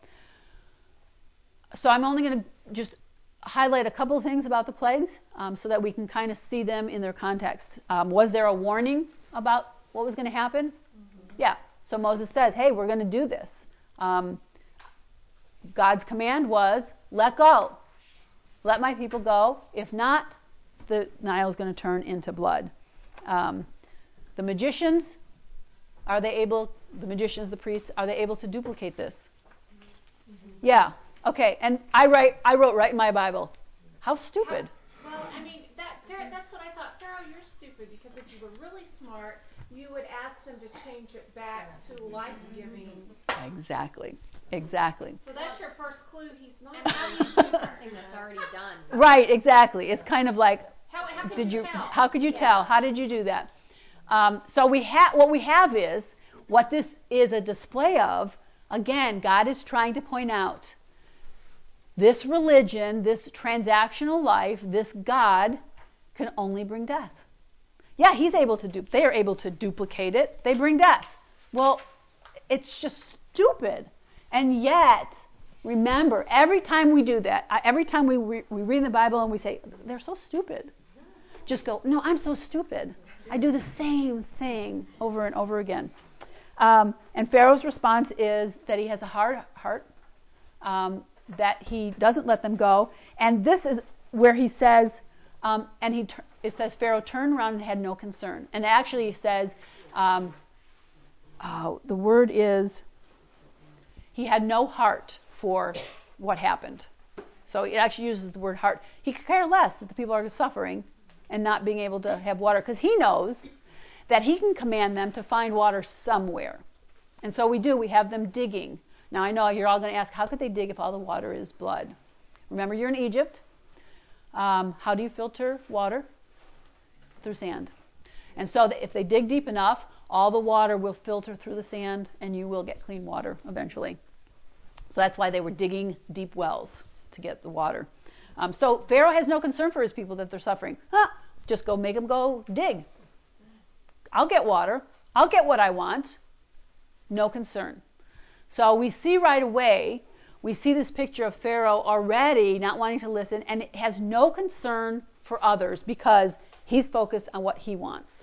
So I'm only going to just highlight a couple of things about the plagues um, so that we can kind of see them in their context. Um, was there a warning about what was going to happen? Mm-hmm. Yeah. So Moses says, hey, we're going to do this. Um, God's command was, let go. Let my people go. If not, the Nile is going to turn into blood. Um, the magicians, are they able, the magicians, the priests, are they able to duplicate this? Mm-hmm. Yeah. Okay. And I write, I wrote right in my Bible, how stupid. Well, I mean, that that's what I thought. Pharaoh, you're stupid, because if you were really smart, you would ask them to change it back to life-giving. Exactly. Exactly. So that's your first clue. He's not. And how do you do something that's already done? Right. Exactly. It's kind of like, How, how could did you you? tell? How could you Yeah. tell? How did you do that? Um, so we have what we have is what this is a display of. Again, God is trying to point out this religion, this transactional life, this God can only bring death. Yeah, he's able to do. They are able to duplicate it. They bring death. Well, it's just stupid. And yet, remember, every time we do that, every time we re- we read the Bible and we say they're so stupid, just go, no, I'm so stupid. I do the same thing over and over again. Um, and Pharaoh's response is that he has a hard heart, um, that he doesn't let them go. And this is where he says, um, and he tur- it says Pharaoh turned around and had no concern. And actually he says, um, oh, the word is, he had no heart for what happened. So it actually uses the word heart. He could care less that the people are suffering and not being able to have water, because he knows that he can command them to find water somewhere. And so we do. We have them digging. Now, I know you're all going to ask, how could they dig if all the water is blood? Remember, you're in Egypt. Um, how do you filter water? Through sand. And so if they dig deep enough, all the water will filter through the sand, and you will get clean water eventually. So that's why they were digging deep wells to get the water. Um, so Pharaoh has no concern for his people that they're suffering. Huh, just go make them go dig. I'll get water. I'll get what I want. No concern. So we see right away, we see this picture of Pharaoh already not wanting to listen, and has no concern for others because he's focused on what he wants.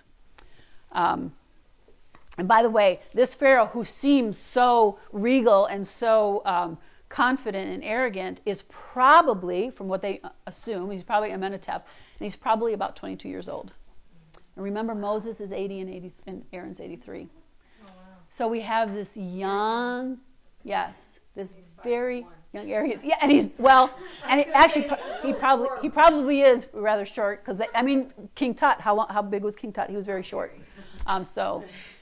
Um, and by the way, this Pharaoh, who seems so regal and so um, confident and arrogant, is probably, from what they assume, he's probably Amenhotep, and he's probably about twenty-two years old. And remember, Moses is eighty and, eighty, and Aaron's eighty-three. Oh, wow. So we have this young, yes, this very young arrogant. Yeah, and he's well, and he, actually he probably he probably is rather short, because I mean King Tut. How long, how big was King Tut? He was very short. Um, so.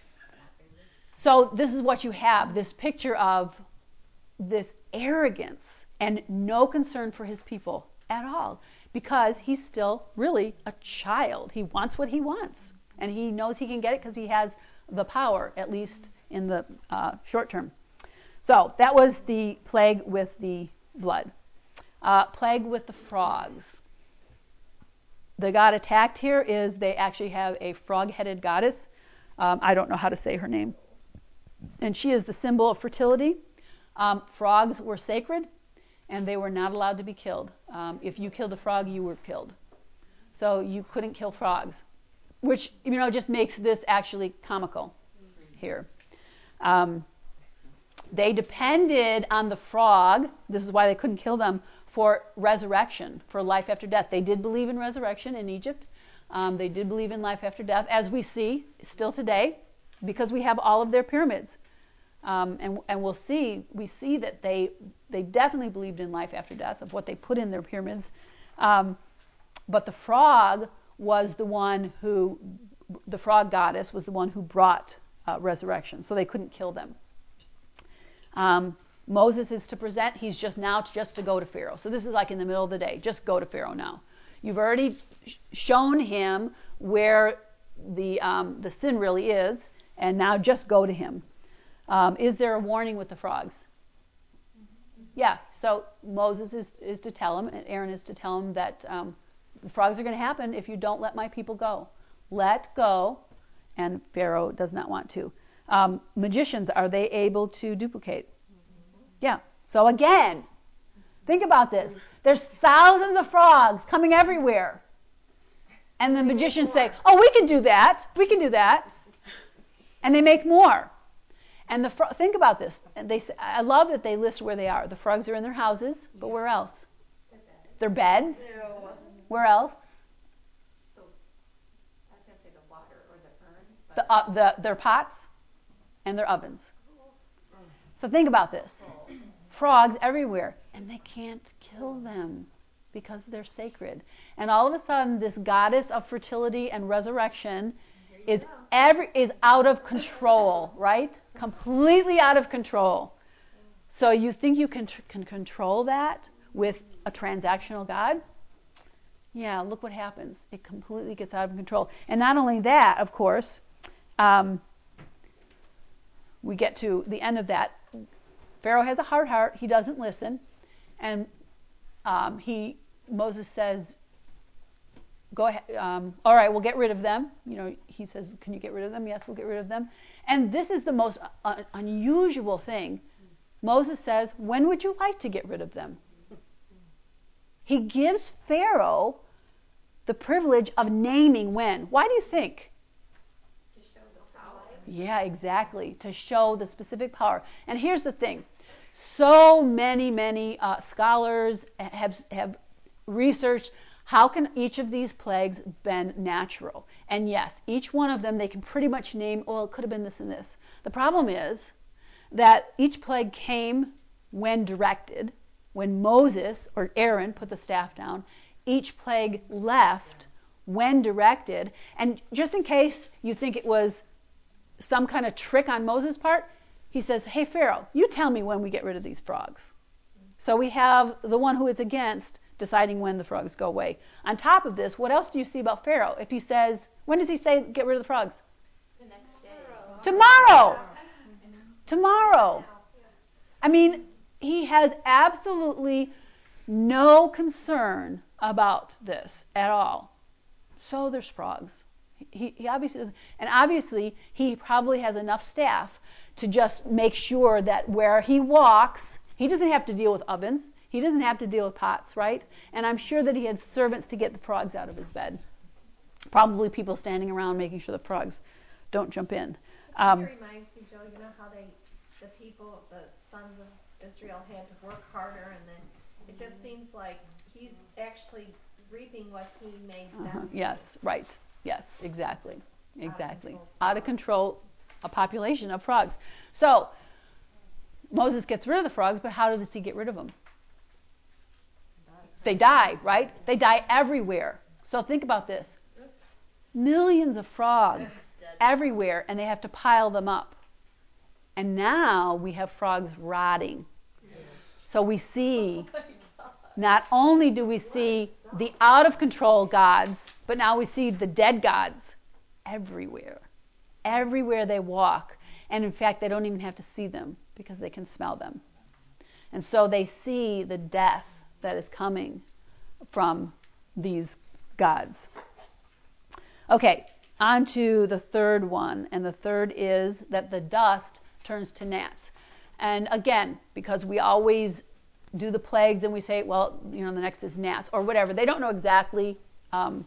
So this is what you have, this picture of this arrogance and no concern for his people at all, because he's still really a child. He wants what he wants, and he knows he can get it because he has the power, at least in the uh, short term. So that was the plague with the blood. Uh, plague with the frogs. The god attacked here is they actually have a frog-headed goddess. Um, I don't know how to say her name. And she is the symbol of fertility. Um, frogs were sacred, and they were not allowed to be killed. Um, if you killed a frog, you were killed. So you couldn't kill frogs, which, you know, just makes this actually comical here. Um, they depended on the frog. This is why they couldn't kill them, for resurrection, for life after death. They did believe in resurrection in Egypt. Um, they did believe in life after death, as we see still today, because we have all of their pyramids. Um, and, and we'll see, we see that they they definitely believed in life after death, of what they put in their pyramids. Um, but the frog was the one who, the frog goddess was the one who brought uh, resurrection, so they couldn't kill them. Um, Moses is to present, he's just now to, just to go to Pharaoh. So this is like in the middle of the day, just go to Pharaoh now. You've already sh- shown him where the um, the sin really is, and now just go to him. Um, is there a warning with the frogs? Yeah, so Moses is, is to tell him, and Aaron is to tell him that um, the frogs are going to happen if you don't let my people go. Let go. And Pharaoh does not want to. Um, magicians, are they able to duplicate? Yeah. So again, think about this. There's thousands of frogs coming everywhere. And the magicians say, oh, we can do that. We can do that. And they make more. And the fro- think about this. And they, I love that they list where they are. The frogs are in their houses, but where else? Their beds. Where else? I was going to say the water or the urns. But The, uh, the their pots and their ovens. So think about this. Frogs everywhere, and they can't kill them because they're sacred. And all of a sudden, this goddess of fertility and resurrection is every is out of control, right? Completely out of control. So you think you can can control that with a transactional God? Yeah, look what happens. It completely gets out of control. And not only that, of course, um, we get to the end of that. Pharaoh has a hard heart. He doesn't listen. And um, he Moses says, go ahead. Um, all right, we'll get rid of them. You know, he says, can you get rid of them? Yes, we'll get rid of them. And this is the most uh, unusual thing. Moses says, when would you like to get rid of them? He gives Pharaoh the privilege of naming when. Why do you think? to show the power. Yeah, exactly. To show the specific power. And here's the thing. So many, many uh, scholars have have researched how can each of these plagues been natural. And yes, each one of them they can pretty much name, oh, it could have been this and this. The problem is that each plague came when directed, when Moses or Aaron put the staff down. Each plague left when directed. And just in case you think it was some kind of trick on Moses' part, he says, hey, Pharaoh, you tell me when we get rid of these frogs. So we have the one who is against deciding when the frogs go away. On top of this, what else do you see about Pharaoh? If he says, when does he say get rid of the frogs? The next day. Tomorrow. Tomorrow. I mean, he has absolutely no concern about this at all. So there's frogs. He, he obviously doesn't, and obviously he probably has enough staff to just make sure that where he walks, he doesn't have to deal with ovens. He doesn't have to deal with pots, right? And I'm sure that he had servants to get the frogs out of his bed. Probably people standing around making sure the frogs don't jump in. Um, it reminds me, Joe, you know how they, the people, the sons of Israel had to work harder, and then it just seems like he's actually reaping what he made them uh-huh. do. Yes, right. Yes, exactly. Exactly. Out of control. Out of control, a population of frogs. So, Moses gets rid of the frogs, but how does he get rid of them? They die, right? They die everywhere. So think about this. Millions of frogs everywhere, and they have to pile them up. And now we have frogs rotting. So we see, not only do we see the out-of-control gods, but now we see the dead gods everywhere. Everywhere they walk. And in fact, they don't even have to see them because they can smell them. And so they see the death that is coming from these gods. Okay, on to the third one. And the third is that the dust turns to gnats. And again, because we always do the plagues and we say, well, you know, the next is gnats or whatever. They don't know exactly um,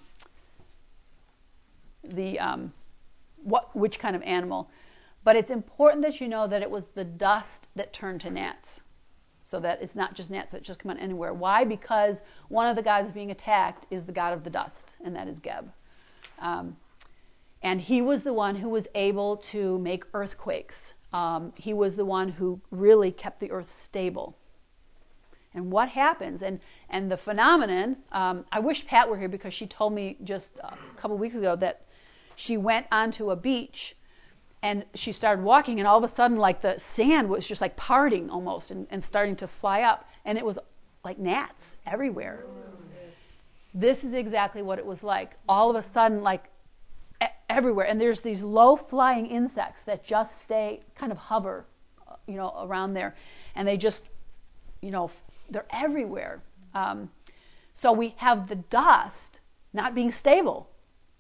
the um, what which kind of animal. But it's important that you know that it was the dust that turned to gnats. So that it's not just gnats that just come out anywhere. Why? Because one of the gods being attacked is the god of the dust, and that is Geb. Um, and he was the one who was able to make earthquakes. Um, he was the one who really kept the earth stable. And what happens, and, and the phenomenon, um, I wish Pat were here because she told me just a couple weeks ago that she went onto a beach and she started walking, and all of a sudden, like, the sand was just like parting almost and, and starting to fly up, and it was like gnats everywhere. This is exactly what it was like. All of a sudden, like, e- everywhere. And there's these low-flying insects that just stay, kind of hover, you know, around there. And they just, you know, they're everywhere. Um, so we have the dust not being stable.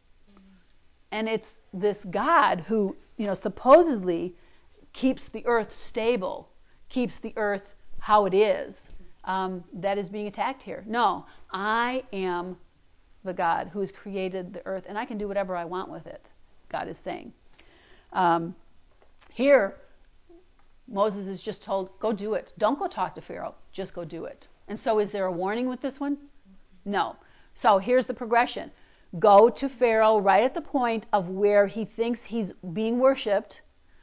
And it's this God who, you know, supposedly keeps the earth stable, keeps the earth how it is, um, that is being attacked here. No, I am the God who has created the earth, and I can do whatever I want with it, God is saying. Um, here, Moses is just told, go do it. Don't go talk to Pharaoh. Just go do it. And so is there a warning with this one? No. So here's the progression. Go to Pharaoh right at the point of where he thinks he's being worshipped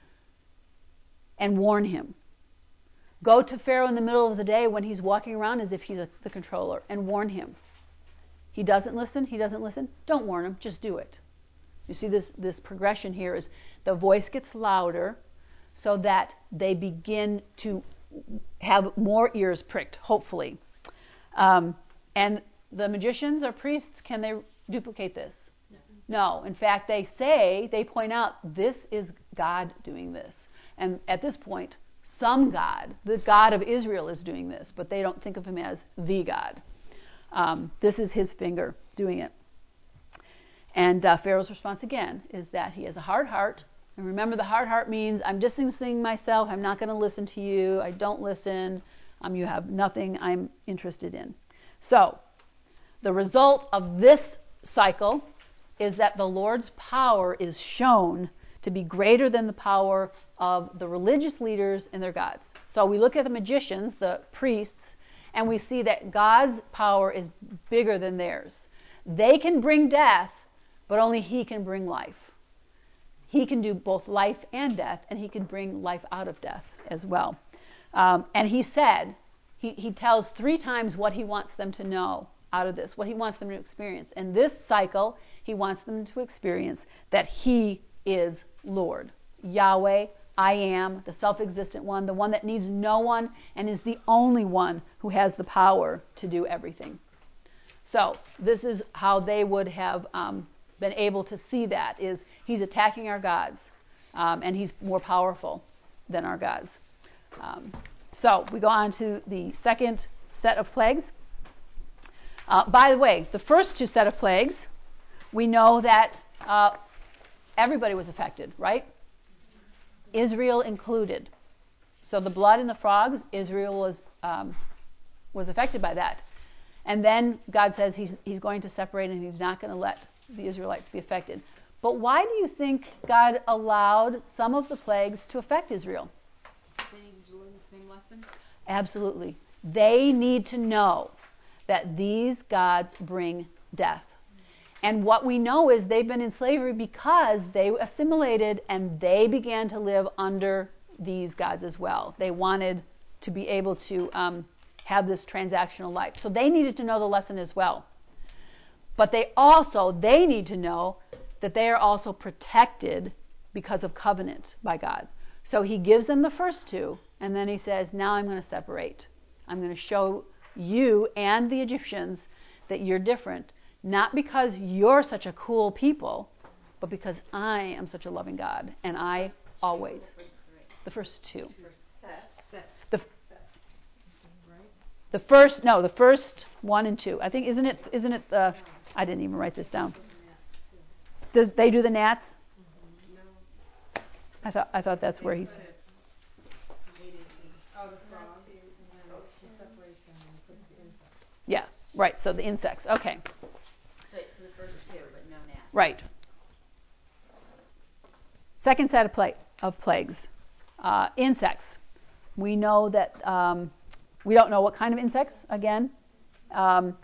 and warn him. Go to Pharaoh in the middle of the day when he's walking around as if he's a, the controller and warn him. He doesn't listen. He doesn't listen. Don't warn him. Just do it. You see this, this progression here is the voice gets louder so that they begin to have more ears pricked, hopefully. Um, and the magicians or priests, can they duplicate this? No. No. In fact, they say, they point out, this is God doing this. And at this point, some God, the God of Israel, is doing this, but they don't think of him as the God. Um, this is his finger doing it. And uh, Pharaoh's response again is that he has a hard heart. And remember, the hard heart means I'm distancing myself. I'm not going to listen to you. I don't listen. Um, you have nothing I'm interested in. So the result of this cycle is that the Lord's power is shown to be greater than the power of the religious leaders and their gods. So we look at the magicians, the priests, and we see that God's power is bigger than theirs. They can bring death, but only he can bring life. He can do both life and death, and he can bring life out of death as well. Um, and he said, he, he tells three times what he wants them to know out of this, what he wants them to experience. And this cycle, he wants them to experience that he is Lord. Yahweh, I am, the self-existent one, the one that needs no one and is the only one who has the power to do everything. So this is how they would have um, been able to see that, is he's attacking our gods, um, and he's more powerful than our gods. Um, so we go on to the second set of plagues. Uh, by the way, the first two set of plagues, we know that uh, everybody was affected, right? Israel included. So the blood in the frogs, Israel was um, was affected by that. And then God says he's he's going to separate and he's not going to let the Israelites be affected. But why do you think God allowed some of the plagues to affect Israel? They needed to learn the same lesson? Absolutely. They need to know that these gods bring death. And what we know is they've been in slavery because they assimilated and they began to live under these gods as well. They wanted to be able to um, have this transactional life. So they needed to know the lesson as well. But they also, they need to know that they are also protected because of covenant by God. So he gives them the first two, and then he says, now I'm going to separate. I'm going to show you and the Egyptians that you're different. Not because you're such a cool people, but because I am such a loving God, and I always. The first two. The, the first, no, the first one and two. I think, isn't it, isn't it the, I didn't even write this down. Did they do the gnats? I thought, I thought that's where he's. Oh, the frogs. He separates them and he puts the insects. Yeah, right, so the insects, okay. So it's the first two, but no gnats. Right. Second set of, pla- of plagues. Uh, insects. We know that, um, we don't know what kind of insects, again. Um,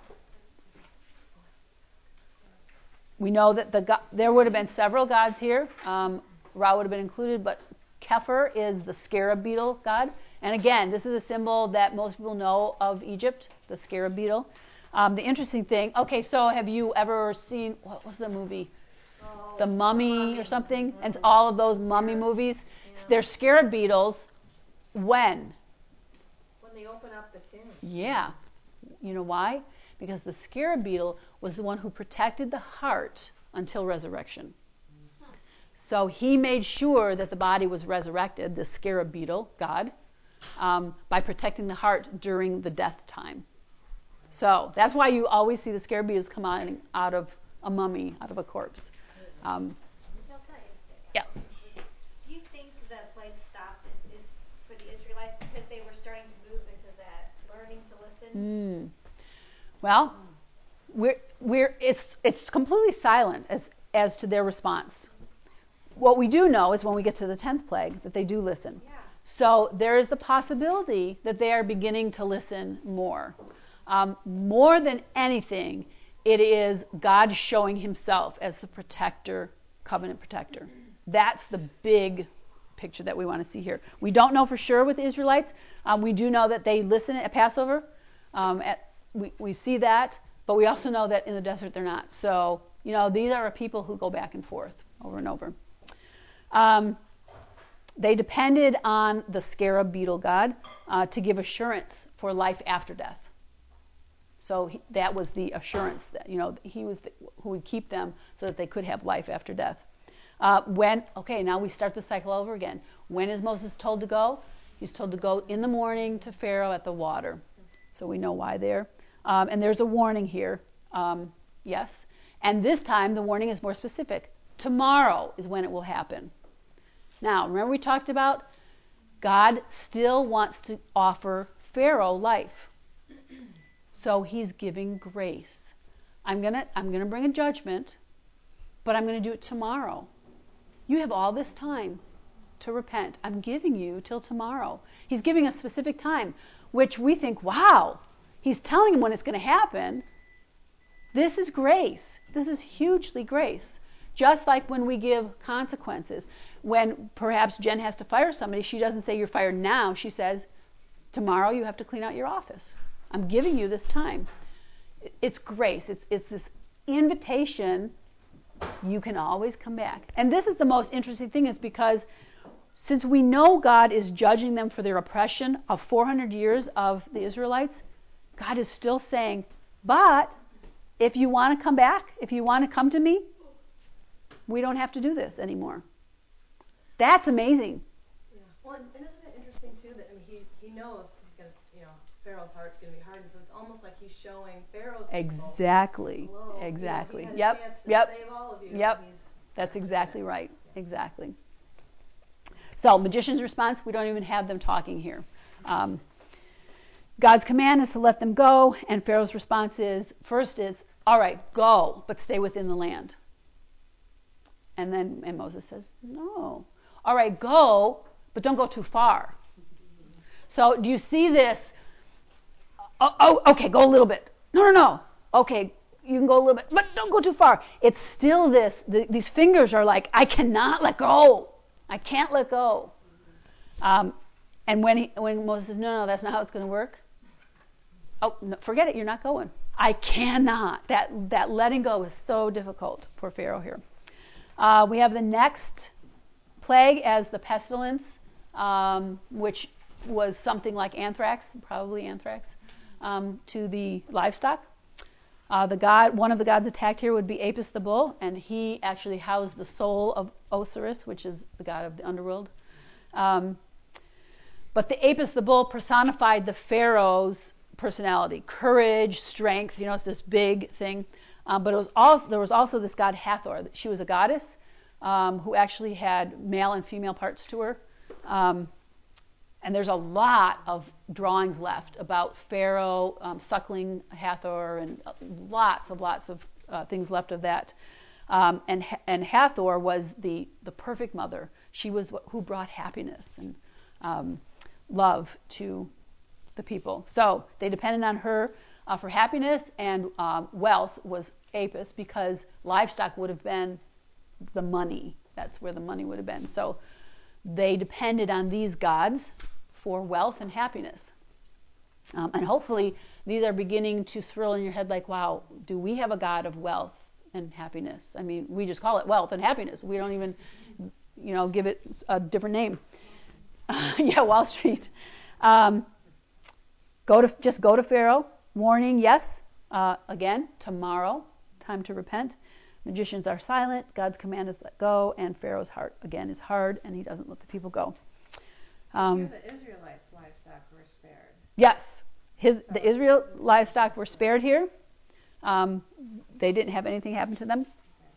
we know that the go- there would have been several gods here. Um, Ra would have been included, but Kepher is the scarab beetle god. And again, this is a symbol that most people know of Egypt, the scarab beetle. Um, the interesting thing, okay, so have you ever seen, what was the movie? Oh, The Mummy, Mummy. or something? And all of those mummy movies, Yeah. they're scarab beetles when? When they open up the tomb. Yeah. You know why? Because the scarab beetle was the one who protected the heart until resurrection. So he made sure that the body was resurrected, the scarab beetle, God, um, by protecting the heart during the death time. So that's why you always see the scarabæus come out, out of a mummy, out of a corpse. Um, yeah. Do you think the plague stopped in, is for the Israelites because they were starting to move into that learning to listen? Mm. Well, we're we're it's it's completely silent as as to their response. What we do know is when we get to the tenth plague that they do listen. Yeah. So there is the possibility that they are beginning to listen more. Um, more than anything, it is God showing himself as the protector, covenant protector. That's the big picture that we want to see here. We don't know for sure with the Israelites. Um, we do know that they listen at Passover. Um, at, we, we see that, but we also know that in the desert they're not. So, you know, these are a people who go back and forth over and over. Um, they depended on the scarab beetle god uh, to give assurance for life after death. So he, that was the assurance that, you know, he was the, who would keep them so that they could have life after death. Uh, when, okay, now we start the cycle over again. When is Moses told to go? He's told to go in the morning to Pharaoh at the water. So we know why there. Um, and there's a warning here. Um, yes. And this time the warning is more specific. Tomorrow is when it will happen. Now, remember we talked about God still wants to offer Pharaoh life. So he's giving grace. I'm gonna I'm gonna bring a judgment, but I'm gonna do it tomorrow. You have all this time to repent. I'm giving you till tomorrow. He's giving a specific time, which we think, wow, he's telling him when it's going to happen. This is grace. This is hugely grace. Just like when we give consequences. When perhaps Jen has to fire somebody, she doesn't say you're fired now. She says, tomorrow you have to clean out your office. I'm giving you this time. It's grace. It's, it's this invitation. You can always come back. And this is the most interesting thing is because since we know God is judging them for their oppression of four hundred years of the Israelites, God is still saying, but if you want to come back, if you want to come to me, we don't have to do this anymore. That's amazing. Yeah. Well, and isn't it interesting too that I mean he he knows he's gonna you know Pharaoh's heart's gonna be hardened, so it's almost like he's showing Pharaoh's exactly people, hello, exactly. You know, he yep. had a chance to yep. save all of you, yep. That's exactly right. Exactly. So magician's response, we don't even have them talking here. Um, God's command is to let them go, and Pharaoh's response is, first is, all right, go, but stay within the land. And then and Moses says, no. All right, go, but don't go too far. So do you see this? Oh, oh, okay, go a little bit. No, no, no. Okay, you can go a little bit, but don't go too far. It's still this, the, these fingers are like, I cannot let go. I can't let go. Um, and when he, when Moses says, no, no, that's not how it's going to work. Oh, no, forget it, you're not going. I cannot. That, that letting go is so difficult for Pharaoh here. Uh, we have the next plague as the pestilence, um, which was something like anthrax, probably anthrax, um, to the livestock. Uh, the god, one of the gods attacked here would be Apis the bull, and he actually housed the soul of Osiris, which is the god of the underworld. Um, but the Apis the bull personified the pharaoh's personality, courage, strength. You know, it's this big thing. Um, but it was also, there was also this god Hathor. She was a goddess um, who actually had male and female parts to her. Um, and there's a lot of drawings left about Pharaoh um, suckling Hathor, and lots of lots of uh, things left of that. Um, and and Hathor was the the perfect mother. She was what, who brought happiness and um, love to the people. So they depended on her uh, for happiness, and um, wealth was Apis, because livestock would have been the money. That's where the money would have been. So they depended on these gods for wealth and happiness. Um, and hopefully these are beginning to swirl in your head like, wow, do we have a God of wealth and happiness? I mean, we just call it wealth and happiness. We don't even, you know, give it a different name. Yeah, Wall Street. Um, go to just go to Pharaoh. Warning, yes. Uh, again, tomorrow, time to repent. Magicians are silent. God's command is let go, and Pharaoh's heart again is hard, and he doesn't let the people go. Um, Here the Israelites' livestock were spared. Yes, his the Israel livestock were spared here. Um, they didn't have anything happen to them.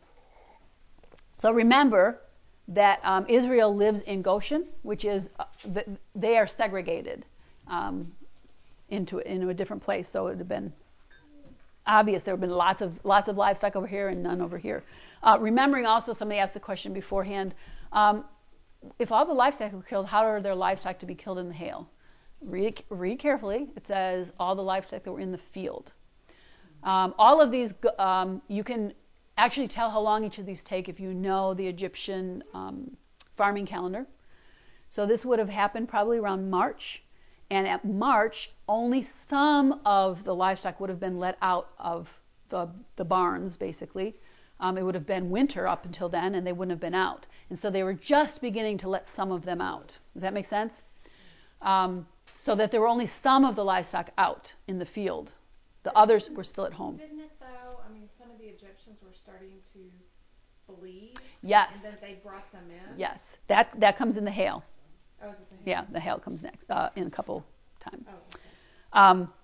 So remember that um, Israel lives in Goshen, which is uh, th- they are segregated um, into into a different place. So it would have been obvious there have been lots of lots of livestock over here and none over here. Uh, remembering also, somebody asked the question beforehand, um, if all the livestock were killed, how are their livestock to be killed in the hail? Read, read carefully. It says all the livestock that were in the field. Um, all of these, um, you can actually tell how long each of these take if you know the Egyptian um, farming calendar. So this would have happened probably around March. And at March, only some of the livestock would have been let out of the, the barns, basically. Um, it would have been winter up until then, and they wouldn't have been out. And so they were just beginning to let some of them out. Does that make sense? Um, so that there were only some of the livestock out in the field. The others were still at home. Didn't it, though? I mean, some of the Egyptians were starting to believe. Yes. And then they brought them in. Yes. That that comes in the hail. Oh, is it the hail? Yeah, the hail comes next uh, in a couple times. Oh, okay. Um,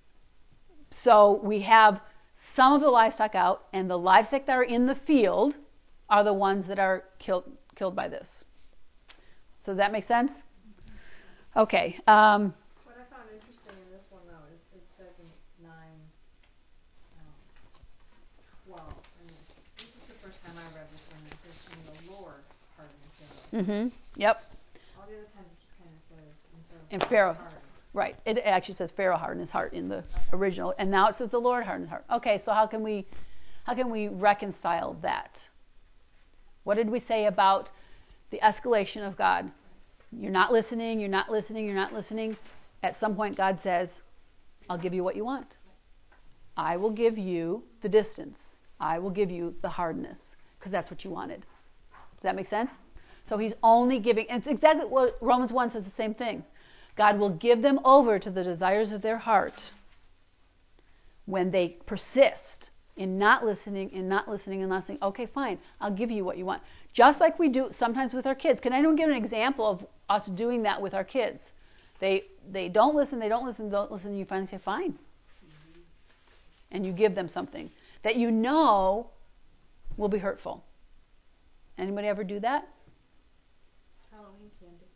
so we have some of the livestock out, and the livestock that are in the field are the ones that are killed killed by this. So does that make sense? Okay. Um, What I found interesting in this one, though, is it says in nine, um, twelve, and this, this is the first time I read this one, and it says, and the Lord hardened Pharaoh. mm-hmm. Yep. All the other times it just kind of says, and Pharaoh. And Pharaoh. Hardened. Right. It actually says Pharaoh hardened his heart in the Okay. original, and now it says the Lord hardened his heart. Okay, so how can we, how can we reconcile that? What did we say about the escalation of God? You're not listening, you're not listening, you're not listening. At some point, God says, I'll give you what you want. I will give you the distance. I will give you the hardness, because that's what you wanted. Does that make sense? So he's only giving, and it's exactly what Romans one says the same thing. God will give them over to the desires of their heart when they persist in not listening, in not listening, and not saying, okay, fine, I'll give you what you want. Just like we do sometimes with our kids. Can anyone give an example of us doing that with our kids? They they don't listen, they don't listen, don't listen, and you finally say, fine. Mm-hmm. And you give them something that you know will be hurtful. Anybody ever do that? Halloween candy.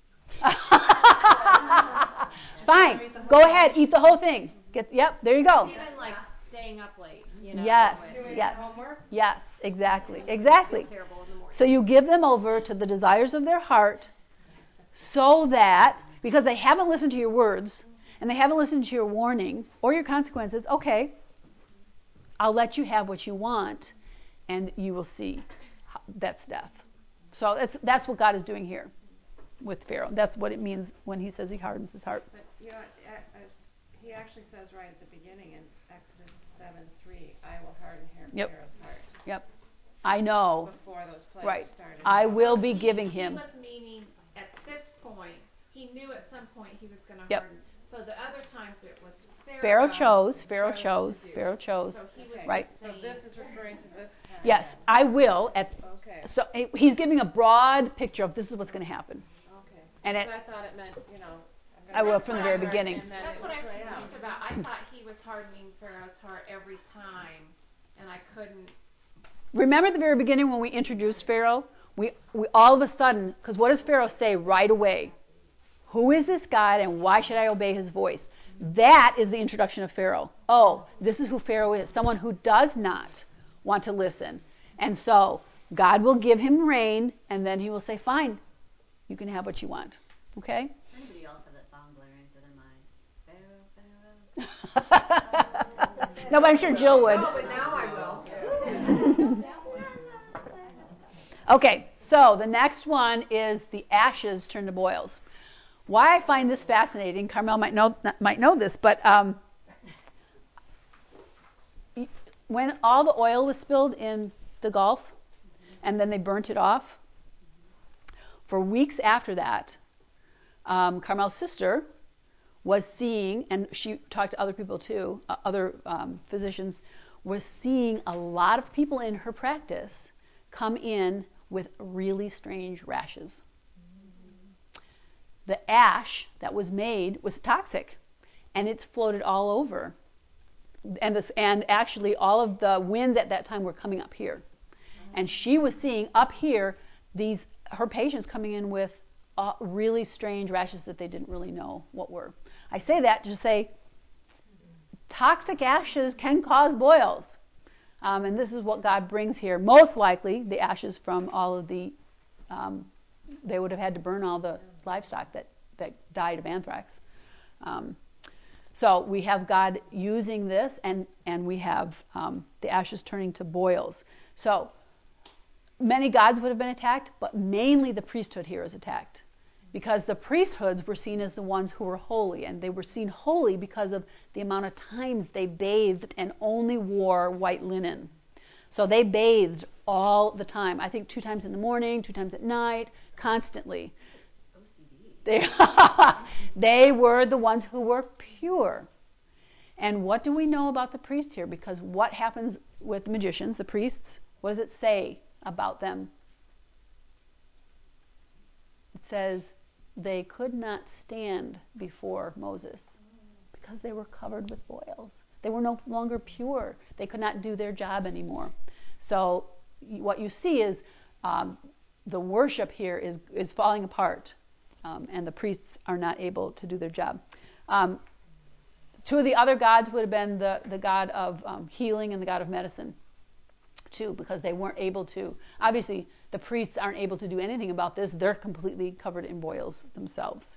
Fine. Go ahead, eat the whole thing. Get yep, there you go. Even like staying up late, you know. Yes, Doing yes, homework? yes, exactly, exactly. Terrible in the morning. So you give them over to the desires of their heart, so that because they haven't listened to your words and they haven't listened to your warning or your consequences, okay, I'll let you have what you want, and you will see that's death. So that's that's what God is doing here with Pharaoh. That's what it means when he says he hardens his heart. But, you know, as he actually says right at the beginning in Exodus seven three, I will harden Yep. Pharaoh's heart. Yep. I know. Before those plagues Right. started. I will So be he- giving him. He was meaning at this point, he knew at some point he was going to Yep. harden. So the other times it was Pharaoh. Pharaoh chose, Pharaoh chose chose, to do. Pharaoh chose. So he was Okay. Right. So this is referring to this time. Yes, I will. At Okay. so he's giving a broad picture of this is what's going to happen. Okay. And it, Because I thought it meant, you know, I'm gonna I will read from the this very part, beginning. and then That's it what I will was play out. confused about. I thought he was hardening Pharaoh's heart every time, and I couldn't. Remember at the very beginning when we introduced Pharaoh? We, we all of a sudden, because what does Pharaoh say right away? Who is this God and why should I obey his voice? That is the introduction of Pharaoh. Oh, this is who Pharaoh is, someone who does not want to listen. And so God will give him rain, and then he will say, fine, you can have what you want. Okay? Anybody else have that song blaring through their mind? Pharaoh, Pharaoh. No, but I'm sure Jill would. No, but now I will. Okay, so the next one is the ashes turn to boils. Why I find this fascinating, Carmel might know might know this, but um, when all the oil was spilled in the Gulf, and then they burnt it off, for weeks after that, um, Carmel's sister was seeing, and she talked to other people too, uh, other um, physicians, was seeing a lot of people in her practice come in with really strange rashes. The ash that was made was toxic, and it's floated all over. And this, and actually all of the winds at that time were coming up here. And she was seeing up here these her patients coming in with uh, really strange rashes that they didn't really know what were. I say that to say toxic ashes can cause boils. Um, and this is what God brings here. Most likely the ashes from all of the, um, they would have had to burn all the livestock that, that died of anthrax. Um, so we have God using this, and, and we have um, the ashes turning to boils. So many gods would have been attacked, but mainly the priesthood here is attacked. Because the priesthoods were seen as the ones who were holy, and they were seen holy because of the amount of times they bathed and only wore white linen. So they bathed all the time. I think two times in the morning, two times at night, constantly. O C D. They, they were the ones who were pure. And what do we know about the priests here? Because what happens with the magicians, the priests, what does it say about them? It says they could not stand before Moses because they were covered with boils. They were no longer pure. They could not do their job anymore. So what you see is um, the worship here is, is falling apart, um, and the priests are not able to do their job. Um, two of the other gods would have been the, the god of um, healing and the god of medicine, too, because they weren't able to. Obviously, the priests aren't able to do anything about this. They're completely covered in boils themselves.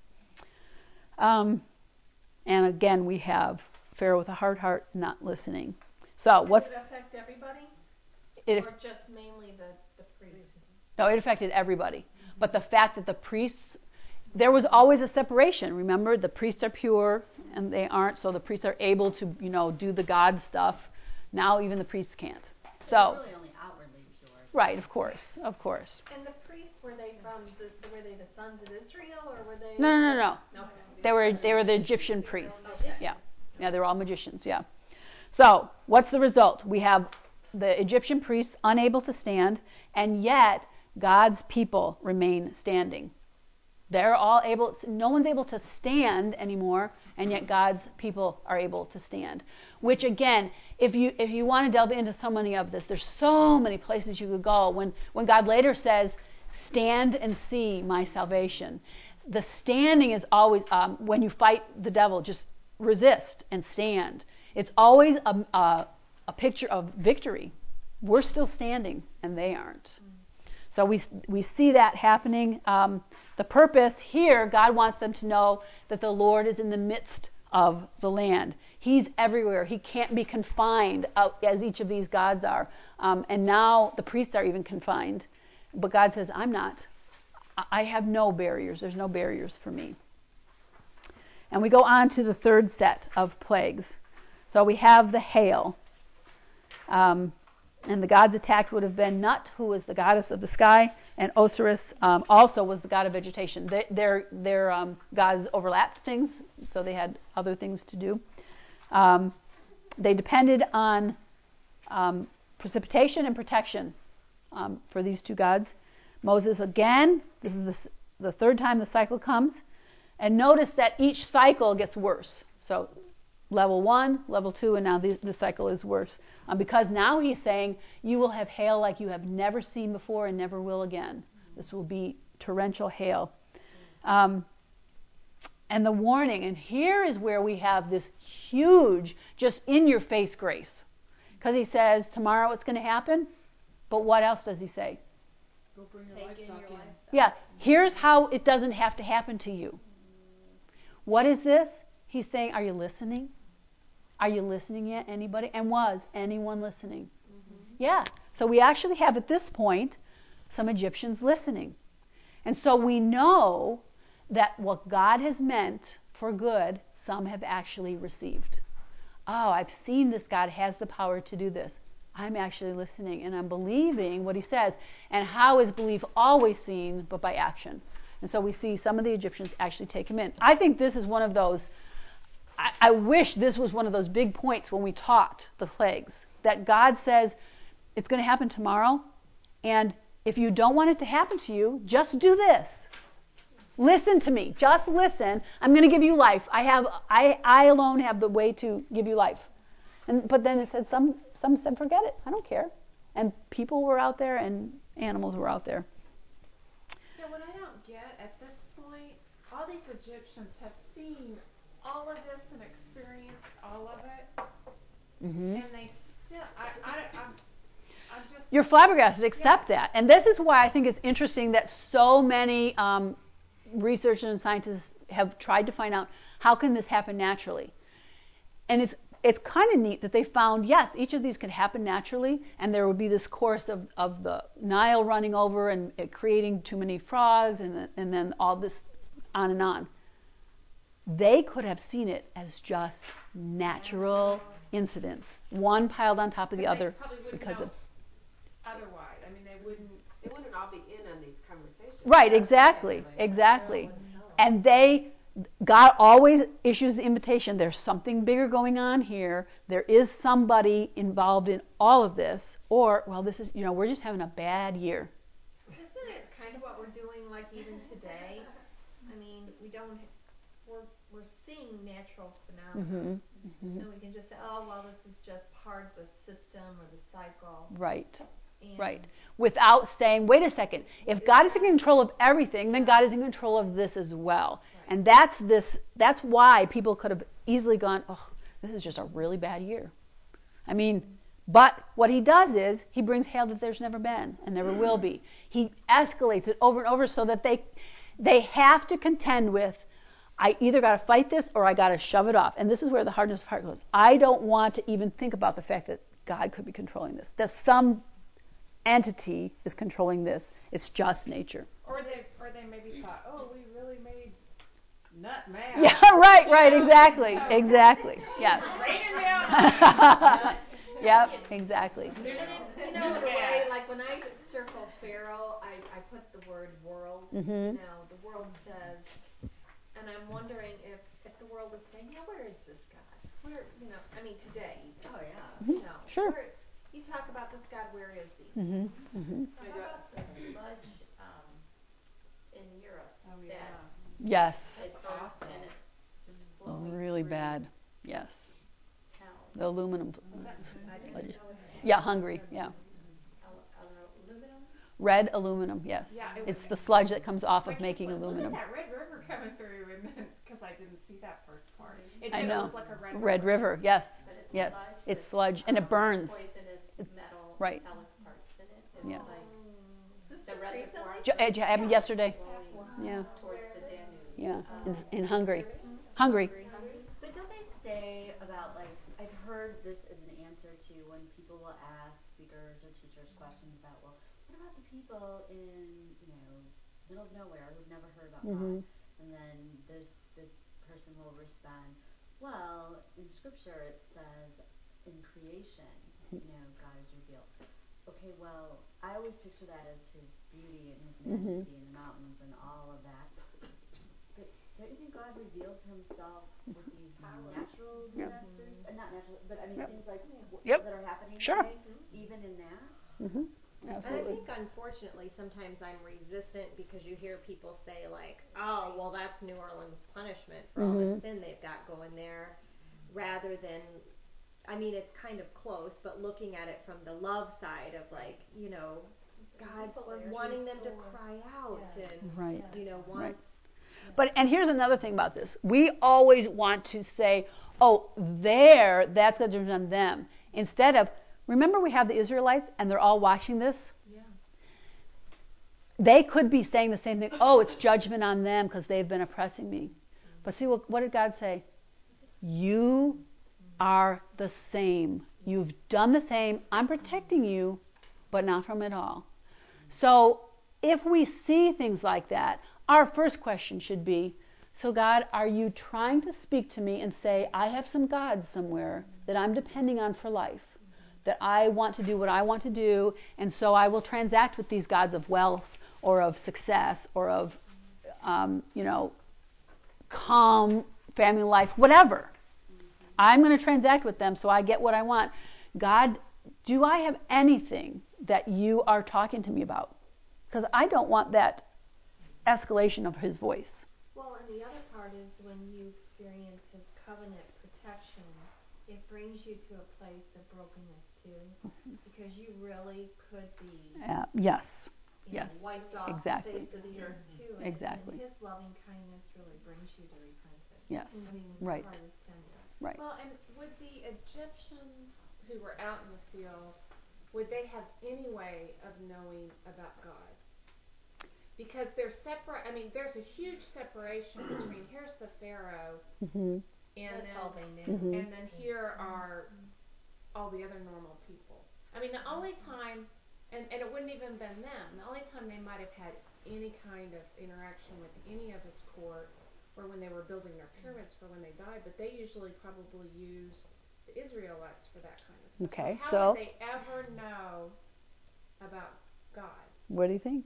Um, and again, we have Pharaoh with a hard heart not listening. So what's Did it affect everybody? it? Or just mainly the, the priests? No, it affected everybody. Mm-hmm. But the fact that the priests, there was always a separation. Remember, the priests are pure and they aren't, so the priests are able to, you know, do the God stuff. Now even the priests can't. So. They're really only outwardly pure. Right, of course, of course. And the priests, were they from the, were they the sons of Israel, or were they? No, no, no, no. Okay. They were they were the Egyptian priests. Okay. Yeah, yeah, they were all magicians. Yeah. So what's the result? We have the Egyptian priests unable to stand, and yet God's people remain standing. They're all able. No one's able to stand anymore, and yet God's people are able to stand. Which again, if you if you want to delve into so many of this, there's so many places you could go. When when God later says, "Stand and see my salvation," the standing is always um, when you fight the devil, just resist and stand. It's always a, a a picture of victory. We're still standing, and they aren't. So we we see that happening. Um, the purpose here, God wants them to know that the Lord is in the midst of the land. He's everywhere. He can't be confined out as each of these gods are. Um, and now the priests are even confined. But God says, I'm not. I have no barriers. There's no barriers for me. And we go on to the third set of plagues. So we have the hail. Um, And the gods attacked would have been Nut, who was the goddess of the sky, and Osiris um, also was the god of vegetation. They, their their um, gods overlapped things, so they had other things to do. Um, they depended on um, precipitation and protection um, for these two gods. Moses, again, this is the, the third time the cycle comes. And notice that each cycle gets worse. So level one, level two, and now the, the cycle is worse. Um, because now he's saying, you will have hail like you have never seen before and never will again. This will be torrential hail. Um, and the warning, and here is where we have this huge, just in-your-face grace. Because he says, tomorrow it's going to happen, but what else does he say? Go bring your Take in livestock your in. livestock. Yeah, here's how it doesn't have to happen to you. What is this? He's saying, are you listening? Are you listening yet, anybody? And was anyone listening? Mm-hmm. Yeah. So we actually have at this point some Egyptians listening. And so we know that what God has meant for good, some have actually received. Oh, I've seen this God has the power to do this. I'm actually listening and I'm believing what he says. And how is belief always seen but by action? And so we see some of the Egyptians actually take him in. I think this is one of those, I, I wish this was one of those big points when we taught the plagues, that God says it's going to happen tomorrow, and if you don't want it to happen to you, just do this. Listen to me. Just listen. I'm going to give you life. I have. I. I alone have the way to give you life. And but then it said some. Some said forget it. I don't care. And people were out there, and animals were out there. Yeah, what I don't get at this point, all these Egyptians have seen all of this and experienced all of it, Mm-hmm. and they still. I. I. I'm. I'm just. You're flabbergasted. Accept Yes. that. And this is why I think it's interesting that so many um, researchers and scientists have tried to find out how can this happen naturally. And it's it's kind of neat that they found, yes, each of these could happen naturally, and there would be this course of, of the Nile running over and it creating too many frogs, and, and then all this on and on. They could have seen it as just natural incidents, one piled on top of the But they other probably wouldn't because know of... Otherwise, I mean, they wouldn't. They wouldn't all be in on these conversations. Right, exactly, exactly. And they, God always issues the invitation. There's something bigger going on here. There is somebody involved in all of this. Or, well, this is, you know, we're just having a bad year. Isn't it kind of what we're doing, like even today? I mean, we don't, we're we're seeing natural phenomena, Mm-hmm. Mm-hmm. and we can just say, oh, well, this is just part of the system or the cycle. Right. And Right. Without saying, wait a second, if God is in control of everything, then God is in control of this as well. Right. And that's this that's why people could have easily gone, oh, this is just a really bad year. I mean, but what he does is he brings hail that there's never been and never will be. He escalates it over and over so that they they have to contend with, I either got to fight this or I got to shove it off. And this is where the hardness of heart goes. I don't want to even think about the fact that God could be controlling this. That some entity is controlling this. It's just nature. Or they, or they maybe thought, oh, we really made nut mad. Yeah, right, right, exactly, exactly. Yes. Straighten me out. Yep, exactly. And then, you know, in a way, like when I circle Pharaoh, I, I put the word world. Mm-hmm. Now, the world says, and I'm wondering if, if the world is saying, yeah, where is this God? Where, you know, I mean, today. Oh, yeah. Mm-hmm. You know, Sure. Where, you talk about this God, where is he? Mm-hmm. Mm-hmm. How about the sludge um, in Europe Oh, that yeah. Yes. it burst and it's just flowing Really through bad. Yes. town? The aluminum. Was that sludge. Yeah, Hungary. Yeah. Al- al- aluminum? Red aluminum. Yes. Yeah, it It's was- the sludge that comes off My of kids making went, aluminum. Look at that Red River coming through, because I didn't see that first part. It I did know. look like a Red, Red River. Yes. But it's Yes. sludge It's with, sludge and it um, burns. Poisonous metal Right. metallic parts in it. It's Yes. like Is the this reservoir Ju- It happened yesterday. flowing Yeah. towards the Danube. Yeah. Um, In, in Hungary. Hungary. But don't they say about, like, I've heard this as an answer to when people will ask speakers or teachers questions about, well, what about the people in, you know, middle of nowhere who've never heard about Mhm. God? And then this the person will respond, well, in scripture it says in creation, you know, God is revealed. Okay, well, I always picture that as his beauty and his Mhm. majesty and the mountains and all of that. But don't you think God reveals himself with these natural Yep. disasters? Uh, not natural, but I mean Yep. things like w- Yep. that are happening Sure. today, even in that? Mm-hmm. And I Absolutely. think, unfortunately, sometimes I'm resistant because you hear people say, like, oh, well, that's New Orleans punishment for all Mhm. the sin they've got going there, rather than, I mean, it's kind of close, but looking at it from the love side of, like, you know, God wanting them to cry out and, Right. you know, Right. wants. But and here's another thing about this. We always want to say, oh, there, that's God's judgment on them. Instead of, remember we have the Israelites and they're all watching this? Yeah. They could be saying the same thing. Oh, it's judgment on them because they've been oppressing me. But see, what, what did God say? You are the same. You've done the same. I'm protecting you, but not from it all. So if we see things like that, our first question should be, so God, are you trying to speak to me and say, I have some gods somewhere that I'm depending on for life, that I want to do what I want to do, and so I will transact with these gods of wealth or of success or of, um, you know, calm family life, whatever. I'm going to transact with them so I get what I want. God, do I have anything that you are talking to me about? Because I don't want that escalation of his voice. Well, and the other part is when you experience his covenant protection, it brings you to a place of brokenness too, mm-hmm. because you really could be uh, yes, you know, yes, wiped off exactly. the face of the earth too. And, exactly. And his loving kindness really brings you to repentance. Yes, I mean, right. the heart is tender. Right. Well, and would the Egyptians who were out in the field, would they have any way of knowing about God? Because they're separate. I mean, there's a huge separation between here's the Pharaoh, mm-hmm. and That's then all they knew. Mm-hmm. and then here are all the other normal people. I mean, the only time, and, and it wouldn't even been them. The only time they might have had any kind of interaction with any of his court were when they were building their pyramids for when they died. But they usually probably used the Israelites for that kind of stuff. Okay, so how so would they ever know about God? What do you think?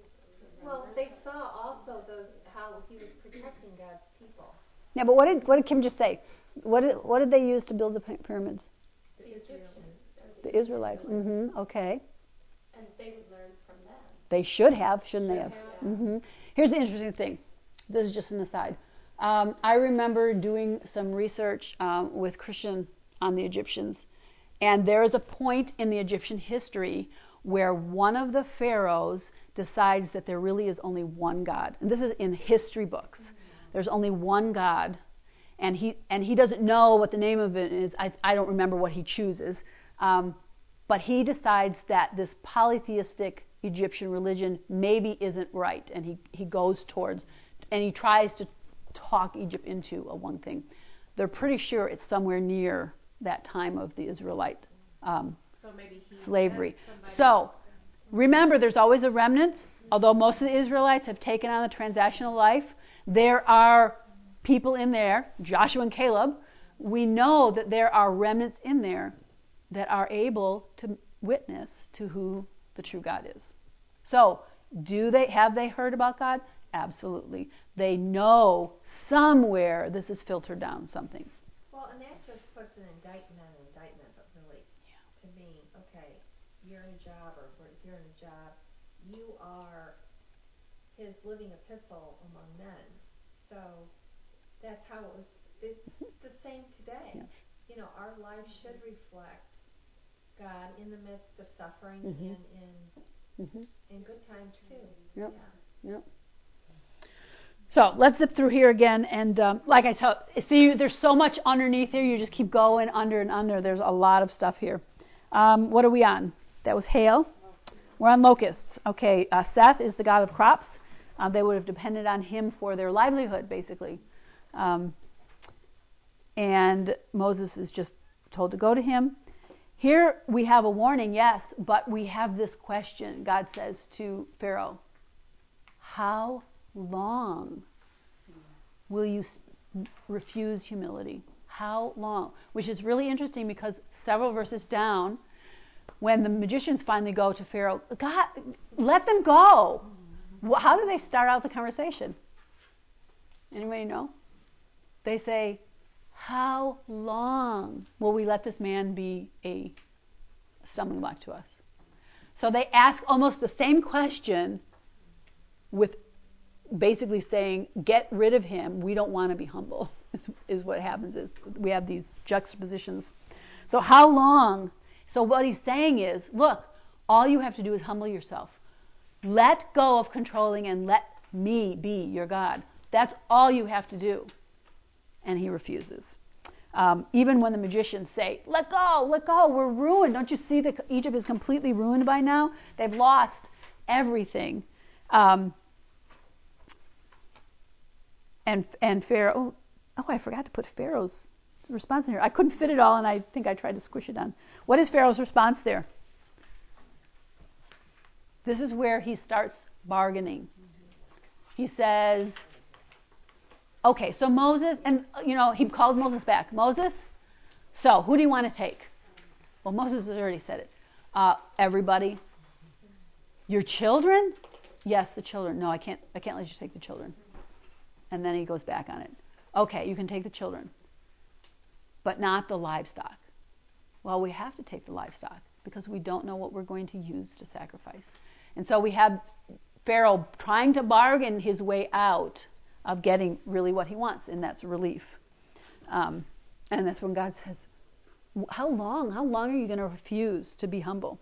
Well, they saw also those how he was protecting God's people. Yeah, but what did what did Kim just say? What did what did they use to build the pyramids? The Egyptians. The, the Israelites. Israelites. Mm-hmm. Okay. And they would learn from them. They should have, shouldn't Should they have? have. Mm-hmm. Here's the interesting thing. This is just an aside. Um, I remember doing some research um, with Christian on the Egyptians, and there is a point in the Egyptian history where one of the pharaohs decides that there really is only one God. And this is in history books. There's only one God, and he and he doesn't know what the name of it is. I, I don't remember what he chooses, um, but he decides that this polytheistic Egyptian religion maybe isn't right, and he, he goes towards, and he tries to talk Egypt into a one thing. They're pretty sure it's somewhere near that time of the Israelite um, so maybe he slavery. So remember, there's always a remnant. Although most of the Israelites have taken on the transactional life, there are people in there, Joshua and Caleb. We know that there are remnants in there that are able to witness to who the true God is. So, do they have they heard about God? Absolutely. They know somewhere this is filtered down something. Well, and that just puts an indictment on an indictment, but really, yeah. To me, okay, you're in a job, or if you're in a job, you are his living epistle among men. So that's how it was. It's the same today. Yes. You know, our life should reflect God in the midst of suffering mm-hmm. and in mm-hmm. in good times too. Yep. Yeah. Yep. So let's zip through here again, and um, like I tell, see, there's so much underneath here. You just keep going under and under. There's a lot of stuff here. Um, what are we on? That was hail. We're on locusts. Okay, uh, Seth is the god of crops. Uh, they would have depended on him for their livelihood, basically. Um, and Moses is just told to go to him. Here we have a warning, yes, but we have this question. God says to Pharaoh, how long will you refuse humility? How long? Which is really interesting because several verses down, when the magicians finally go to Pharaoh, God, let them go. How do they start out the conversation? Anybody know? They say, how long will we let this man be a stumbling block to us? So they ask almost the same question with basically saying, get rid of him. We don't want to be humble, is, is what happens. Is we have these juxtapositions. So how long? So what he's saying is, look, all you have to do is humble yourself. Let go of controlling and let me be your God. That's all you have to do. And he refuses. Um, even when the magicians say, let go, let go, we're ruined. Don't you see that Egypt is completely ruined by now? They've lost everything. Um, and and Pharaoh, oh, I forgot to put Pharaoh's response in here. I couldn't fit it all, and I think I tried to squish it down. What is Pharaoh's response there? This is where he starts bargaining. He says, okay, so Moses, and you know, he calls Moses back. Moses, so who do you want to take? Well, Moses has already said it. Uh, everybody. Your children? Yes, the children. No, I can't. I can't let you take the children. And then he goes back on it. Okay, you can take the children, but not the livestock. Well, we have to take the livestock because we don't know what we're going to use to sacrifice. And so we have Pharaoh trying to bargain his way out of getting really what he wants, and that's relief. Um, and that's when God says, how long? How long are you going to refuse to be humble?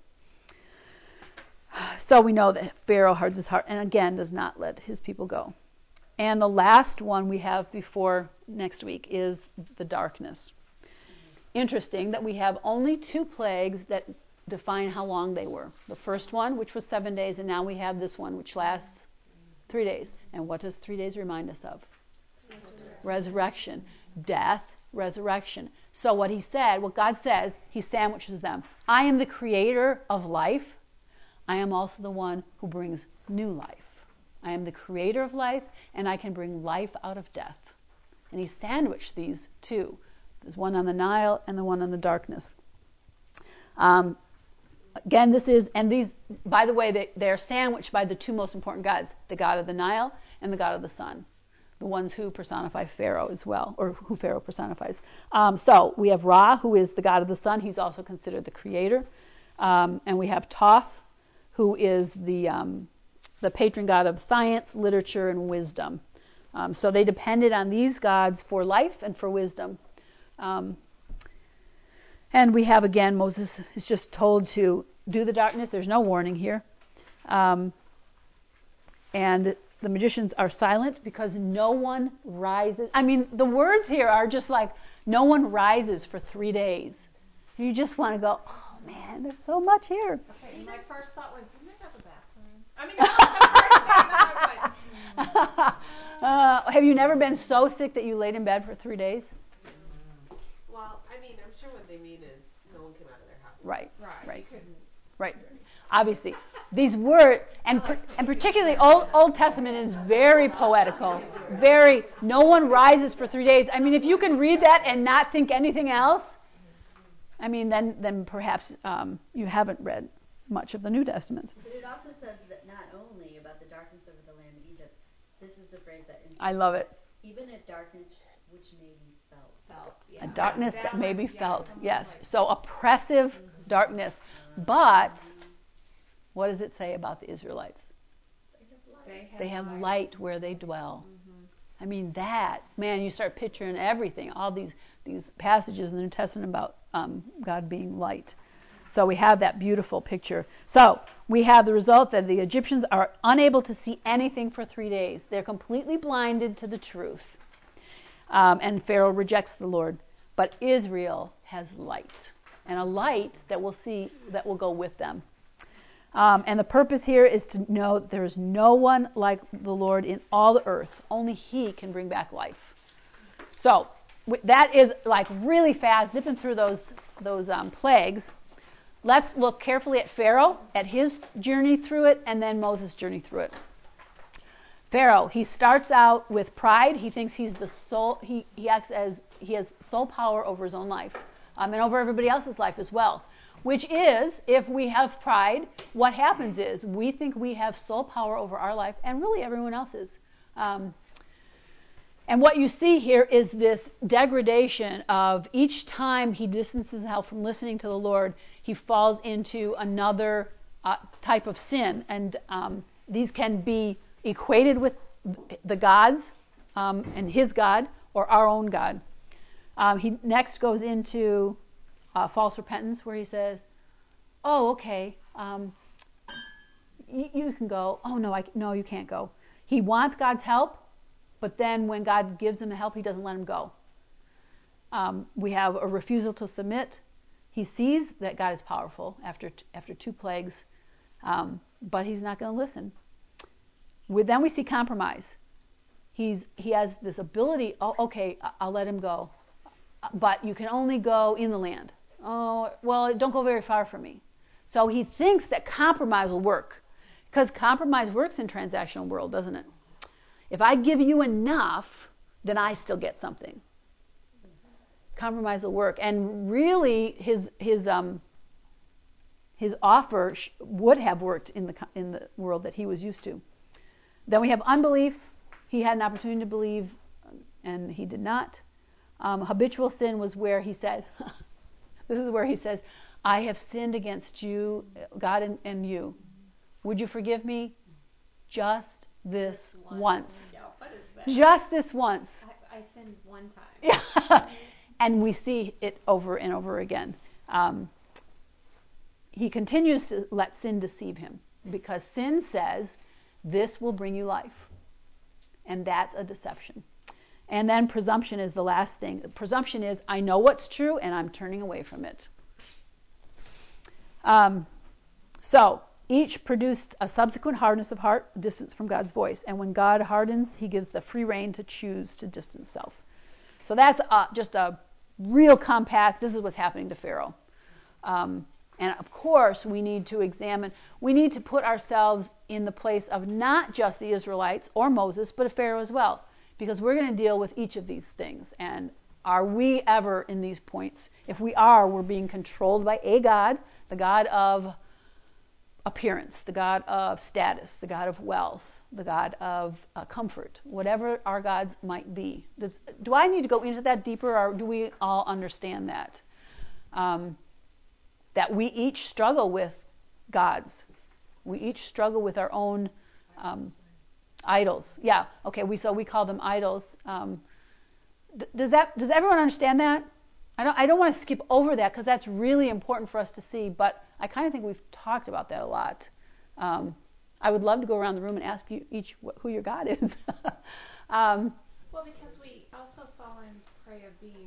So we know that Pharaoh hardens his heart and again does not let his people go. And the last one we have before next week is the darkness. Interesting that we have only two plagues that define how long they were. The first one, which was seven days, and now we have this one, which lasts three days. And what does three days remind us of? Resurrection. Resurrection. Death, resurrection. So what he said, what God says, he sandwiches them. I am the creator of life. I am also the one who brings new life. I am the creator of life, and I can bring life out of death. And he sandwiched these two. There's one on the Nile and the one on the darkness. Um, again, this is, and these, by the way, they, they're sandwiched by the two most important gods, the god of the Nile and the god of the sun, the ones who personify Pharaoh as well, or who Pharaoh personifies. Um, so we have Ra, who is the god of the sun. He's also considered the creator. Um, and we have Thoth, who is the um, the patron god of science, literature, and wisdom. Um, so they depended on these gods for life and for wisdom. Um, and we have, again, Moses is just told to do the darkness. There's no warning here. Um, and the magicians are silent because no one rises. I mean, the words here are just like, no one rises for three days. You just want to go, oh, man, there's so much here. Okay, my first thought was, didn't they have a bathroom? I mean, that was the first thing I was like, uh, have you never been so sick that you laid in bed for three days? Well, I mean, I'm sure what they mean is no one came out of their house. Right, right, right, you couldn't. right. Obviously, these words, and per, and particularly Old Old Testament is very poetical. Very, no one rises for three days. I mean, if you can read that and not think anything else, I mean, then then perhaps um, you haven't read much of the New Testament. But it also says that not only about the darkness over the land of Egypt. This is the phrase that. I love it. Even a darkness which may be felt. Felt. Yeah. A darkness that, that may be yeah, felt. Yes. So oppressive mm-hmm. darkness. But what does it say about the Israelites? They have, they have light. light where they dwell. Mm-hmm. I mean, that, man, you start picturing everything, all these, these passages in the New Testament about um, God being light. So we have that beautiful picture. So we have the result that the Egyptians are unable to see anything for three days. They're completely blinded to the truth. Um, and Pharaoh rejects the Lord. But Israel has light. And a light that we'll see that will go with them. Um, and the purpose here is to know that there is no one like the Lord in all the earth. Only He can bring back life. So that is like really fast, zipping through those those um, plagues. Let's look carefully at Pharaoh, at his journey through it, and then Moses' journey through it. Pharaoh, he starts out with pride. He thinks he's the sole. He he acts as he has sole power over his own life, um, and over everybody else's life as well. Which is, if we have pride, what happens is we think we have sole power over our life and really everyone else's. Um, and what you see here is this degradation of each time he distances himself from listening to the Lord, he falls into another uh, type of sin. And um, these can be equated with the gods um, and his God or our own God. Um, he next goes into Uh, false repentance, where he says, "Oh, okay, um, y- you can go. Oh no, I no, you can't go." He wants God's help, but then when God gives him the help, he doesn't let him go. Um, we have a refusal to submit. He sees that God is powerful after t- after two plagues, um, but he's not going to listen. We, then we see compromise. He's he has this ability. Oh, okay, I'll let him go, but you can only go in the land. Oh, well, don't go very far from me. So he thinks that compromise will work, because compromise works in transactional world, doesn't it? If I give you enough, then I still get something. Compromise will work, and really, his his um his offer sh- would have worked in the in the world that he was used to. Then we have unbelief. He had an opportunity to believe, and he did not. Um, habitual sin was where he said. This is where he says, I have sinned against you, God and, and you. Would you forgive me? just this Just once. once. Yeah, what is that? Just this once. I, I sinned one time. Yeah. And we see it over and over again. Um, he continues to let sin deceive him because sin says, this will bring you life. And that's a deception. And then presumption is the last thing. Presumption is, I know what's true and I'm turning away from it. Um, so, each produced a subsequent hardness of heart, distance from God's voice. And when God hardens, he gives the free rein to choose to distance self. So that's uh, just a real compact, this is what's happening to Pharaoh. Um, and of course, we need to examine, we need to put ourselves in the place of not just the Israelites or Moses, but of Pharaoh as well. Because we're going to deal with each of these things. And are we ever in these points? If we are, we're being controlled by a God, the God of appearance, the God of status, the God of wealth, the God of uh, comfort, whatever our gods might be. Does, do I need to go into that deeper, or do we all understand that? Um, that we each struggle with gods. We each struggle with our own um, idols. Yeah, okay, we so we call them idols. Um, d- does that does everyone understand that? I don't I don't want to skip over that because that's really important for us to see, but I kind of think we've talked about that a lot. Um, I would love to go around the room and ask you each wh- who your God is. um, Well, because we also fall in prey of being,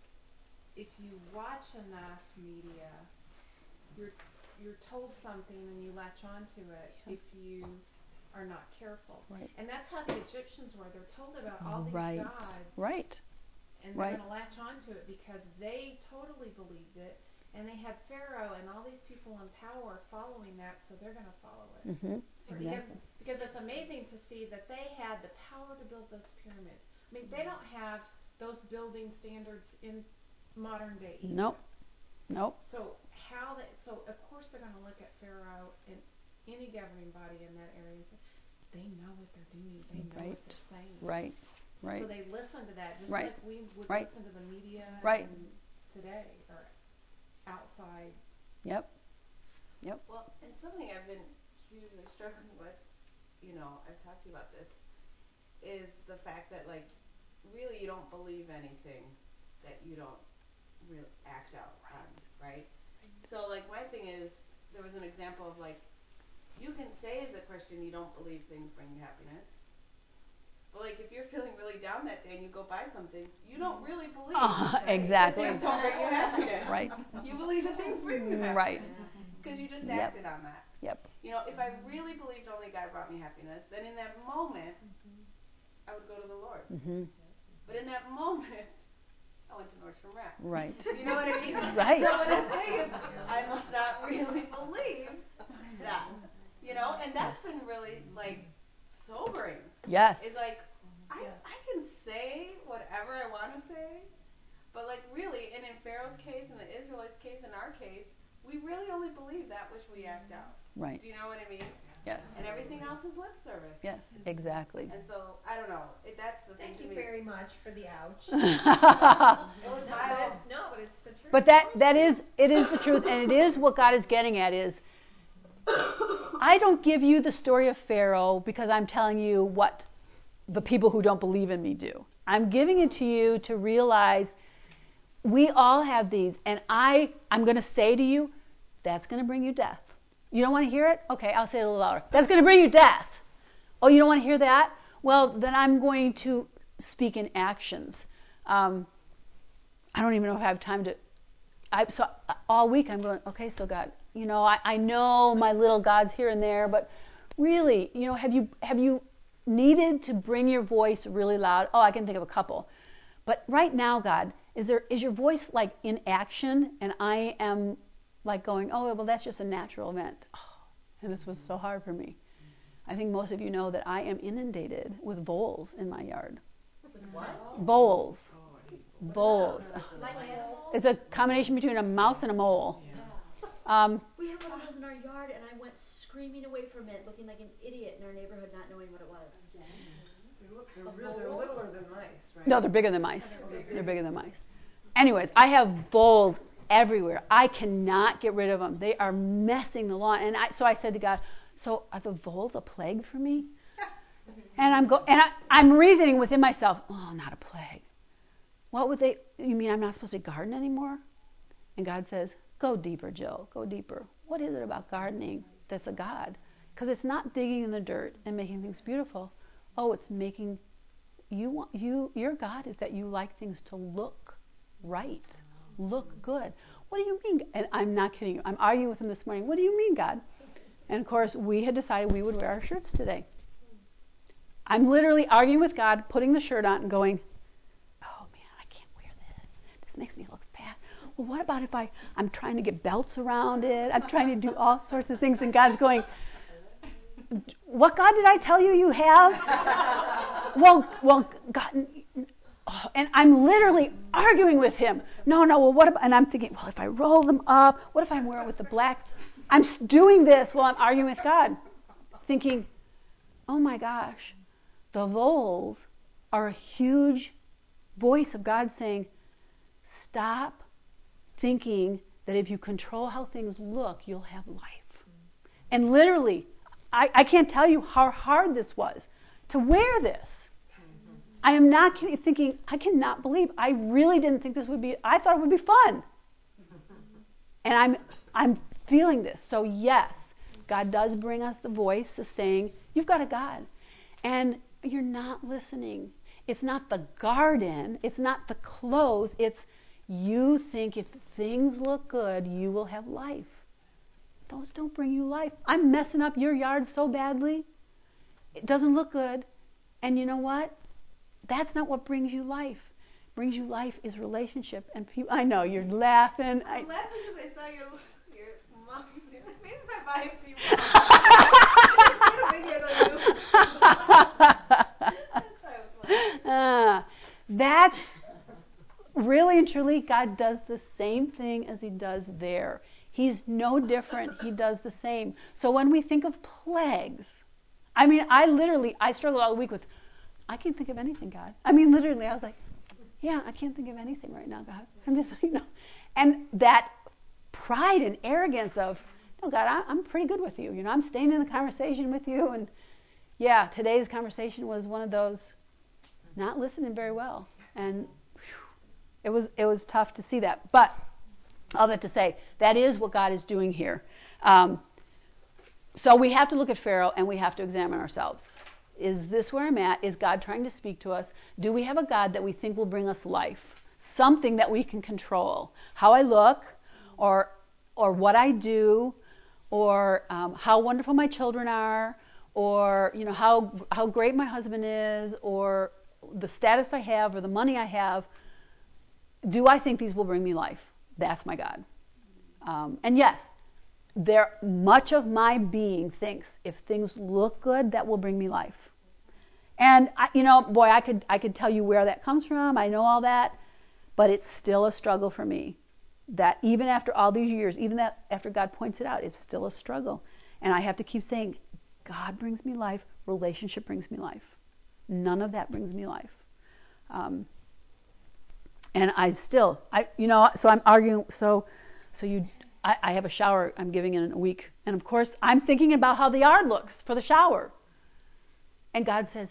if you watch enough media, you're you're told something and you latch onto it if you are not careful. Right. And that's how the Egyptians were. They're told about all these right. gods. Right. And they're right. going to latch onto it because they totally believed it. And they had Pharaoh and all these people in power following that, so they're going to follow it. Mm-hmm. Because, Exactly. because it's amazing to see that they had the power to build those pyramids. I mean, they don't have those building standards in modern day Egypt. Nope. Nope. So how they, so of course they're going to look at Pharaoh and any governing body in that area and say, they know what they're doing. They know right. what they're saying. Right. Right. So they listen to that, just right. like we would right. listen to the media right. and today or outside. Yep. Yep. Well, and something I've been hugely struggling with, you know, I've talked to you about this, is the fact that, like, really you don't believe anything that you don't really act out right. on, right? So, like, my thing is, there was an example of, like, you can say as a Christian you don't believe things bring you happiness. But, like, if you're feeling really down that day and you go buy something, you don't really believe uh, right? exactly. that things don't bring you happiness. Right. You believe that things bring you happiness. Right. Because you just yep. acted on that. Yep. You know, if I really believed only God brought me happiness, then in that moment, mm-hmm. I would go to the Lord. Mm-hmm. But in that moment, I went to Nordstrom Rack. Right. You know what I mean? Right. So what I'm saying is, I must not really believe that. You know, and that's yes. been really, like, sobering. Yes. It's like, I, I can say whatever I want to say, but, like, really, and in Pharaoh's case, in the Israelites' case, in our case, we really only believe that which we act out. Right. Do you know what I mean? Yes. And everything else is lip service. Yes, exactly. And so, I don't know. It, that's the Thank thing you to me. very much for the ouch. It was no, my but own. it's, no, but it's the truth. But that that is it is the truth, and it is what God is getting at is I don't give you the story of Pharaoh because I'm telling you what the people who don't believe in me do. I'm giving it to you to realize we all have these, and I I'm going to say to you, that's going to bring you death. You don't want to hear it? Okay, I'll say it a little louder. That's going to bring you death. Oh, you don't want to hear that? Well, then I'm going to speak in actions. Um, I don't even know if I have time to. I, so all week I'm going, okay, so God, you know, I, I know my little gods here and there, but really, you know, have you have you needed to bring your voice really loud? Oh, I can think of a couple. But right now, God, is there is your voice like in action, and I am like going, oh, well, that's just a natural event. Oh, and this was so hard for me. I think most of you know that I am inundated with voles in my yard. With what? Voles. Oh, Voles. Like animals? It's a combination between a mouse and a mole. Um, We have one of those in our yard, and I went screaming away from it, looking like an idiot in our neighborhood, not knowing what it was. They look, they're, real, they're littler than mice, right? no, they're bigger than mice. They're bigger than mice. Anyways, I have voles everywhere. I cannot get rid of them. They are messing the lawn. And I, so I said to God, so are the voles a plague for me? And I'm go, and I, I'm reasoning within myself, oh, not a plague. What would they, you mean I'm not supposed to garden anymore? And God says, go deeper, Jill, go deeper. What is it about gardening that's a God? Because it's not digging in the dirt and making things beautiful. Oh, it's making, you want, you, your God is that you like things to look right, look good. What do you mean? And I'm not kidding you. I'm arguing with him this morning. What do you mean, God? And of course, we had decided we would wear our shirts today. I'm literally arguing with God, putting the shirt on and going, oh man, I can't wear this. This makes me look fat. Well, what about if I, I'm trying to get belts around it? I'm trying to do all sorts of things. And God's going, what God did I tell you you have? well, well, God, oh, and I'm literally arguing with him. No, no, well, what about, and I'm thinking, well, if I roll them up, what if I wear it with the black? I'm doing this while I'm arguing with God, thinking, oh my gosh. The voles are a huge voice of God saying, stop thinking that if you control how things look, you'll have life. And literally, I, I can't tell you how hard this was to wear this. I am not kidding, thinking, I cannot believe, I really didn't think this would be, I thought it would be fun. And I'm, I'm feeling this. So yes, God does bring us the voice of saying, you've got a God. And you're not listening. It's not the garden. It's not the clothes. It's you think if things look good, you will have life. Those don't bring you life. I'm messing up your yard so badly. It doesn't look good. And you know what? That's not what brings you life. Brings you life is relationship. And people, I know you're laughing. I'm I, laughing because I saw your your mom. Maybe if I buy a few uh, that's really and truly, God does the same thing as he does there. He's no different. He does the same. So when we think of plagues, I mean, I literally, I struggled all week with, I can't think of anything, God. I mean, literally, I was like, yeah, I can't think of anything right now, God. I'm just, you know, and that pride and arrogance of, no, God, I, I'm pretty good with you. You know, I'm staying in the conversation with you. And yeah, today's conversation was one of those not listening very well. And whew, it was it was tough to see that. But all that to say, that is what God is doing here. Um, so we have to look at Pharaoh and we have to examine ourselves. Is this where I'm at? Is God trying to speak to us? Do we have a God that we think will bring us life? Something that we can control. How I look, or or what I do, or um, how wonderful my children are, or you know how how great my husband is, or the status I have, or the money I have. Do I think these will bring me life? That's my God. Um, and yes, there much of my being thinks if things look good, that will bring me life. And I, you know, boy, I could I could tell you where that comes from. I know all that, but it's still a struggle for me. That even after all these years, even that after God points it out, it's still a struggle. And I have to keep saying, God brings me life, relationship brings me life. None of that brings me life. Um, and I still, I, you know, so I'm arguing, so, so you, I, I have a shower I'm giving in a week. And of course, I'm thinking about how the yard looks for the shower. And God says,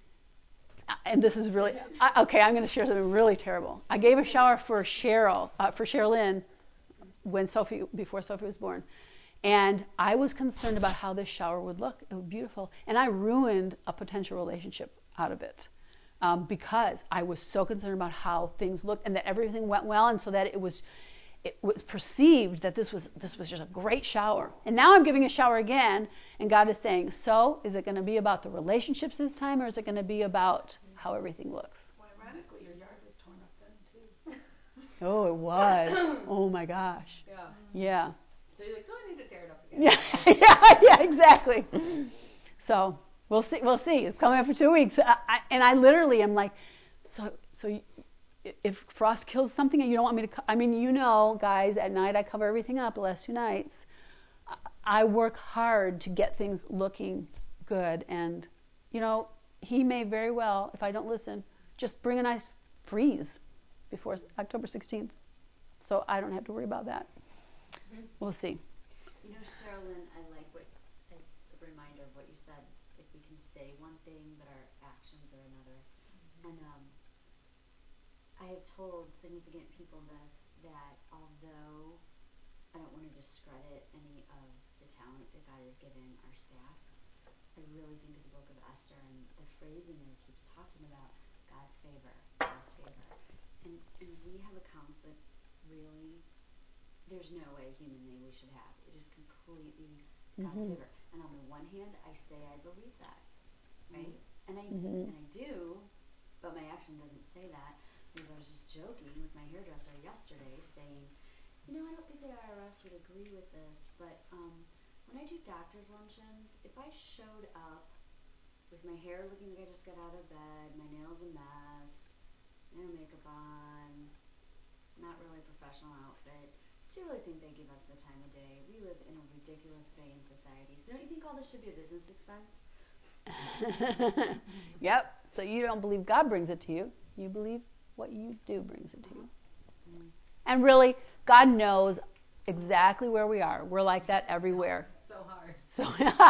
and this is really, I, okay, I'm going to share something really terrible. I gave a shower for Cheryl, uh, for Sherilyn, when Sophie, before Sophie was born. And I was concerned about how this shower would look. It was beautiful. And I ruined a potential relationship out of it. Um, because I was so concerned about how things looked and that everything went well, and so that it was it was perceived that this was this was just a great shower. And now I'm giving a shower again, and God is saying, so is it going to be about the relationships this time, or is it going to be about how everything looks? Well, ironically, your yard was torn up then too. Oh, it was. Oh my gosh. Yeah. Yeah. So you're like, do I need to tear it up again? Yeah, yeah, yeah, exactly. So we'll see. We'll see. It's coming up for two weeks, I, I, and I literally am like, so, so you, if frost kills something and you don't want me to, co- I mean, you know, guys, at night I cover everything up the last two nights. I, I work hard to get things looking good, and you know, he may very well, if I don't listen, just bring a nice freeze before October sixteenth, so I don't have to worry about that. We'll see. You know, Sherilyn, I like what, I, reminder of what you said. Like we can say one thing, but our actions are another. Mm-hmm. And um, I have told significant people this, that although I don't want to discredit any of the talent that God has given our staff, I really think of the book of Esther, and the phrase in there keeps talking about God's favor, God's favor. And, and we have accounts that really, there's no way humanly we should have. It is completely God's mm-hmm. favor. And on the one hand, I say I believe that, right? Mm-hmm. And I mm-hmm. and I do, but my action doesn't say that. Because I was just joking with my hairdresser yesterday, saying, you know, I don't think the I R S would agree with this, but um, when I do doctor's luncheons, if I showed up with my hair looking like I just got out of bed, my nails a mess, no makeup on, not really a professional outfit, do you really think they give us the time of day? We live in a ridiculous day in society. So don't you think all this should be a business expense? Yep. So you don't believe God brings it to you. You believe what you do brings it to you. Mm-hmm. And really, God knows exactly where we are. We're like that everywhere. So hard. So,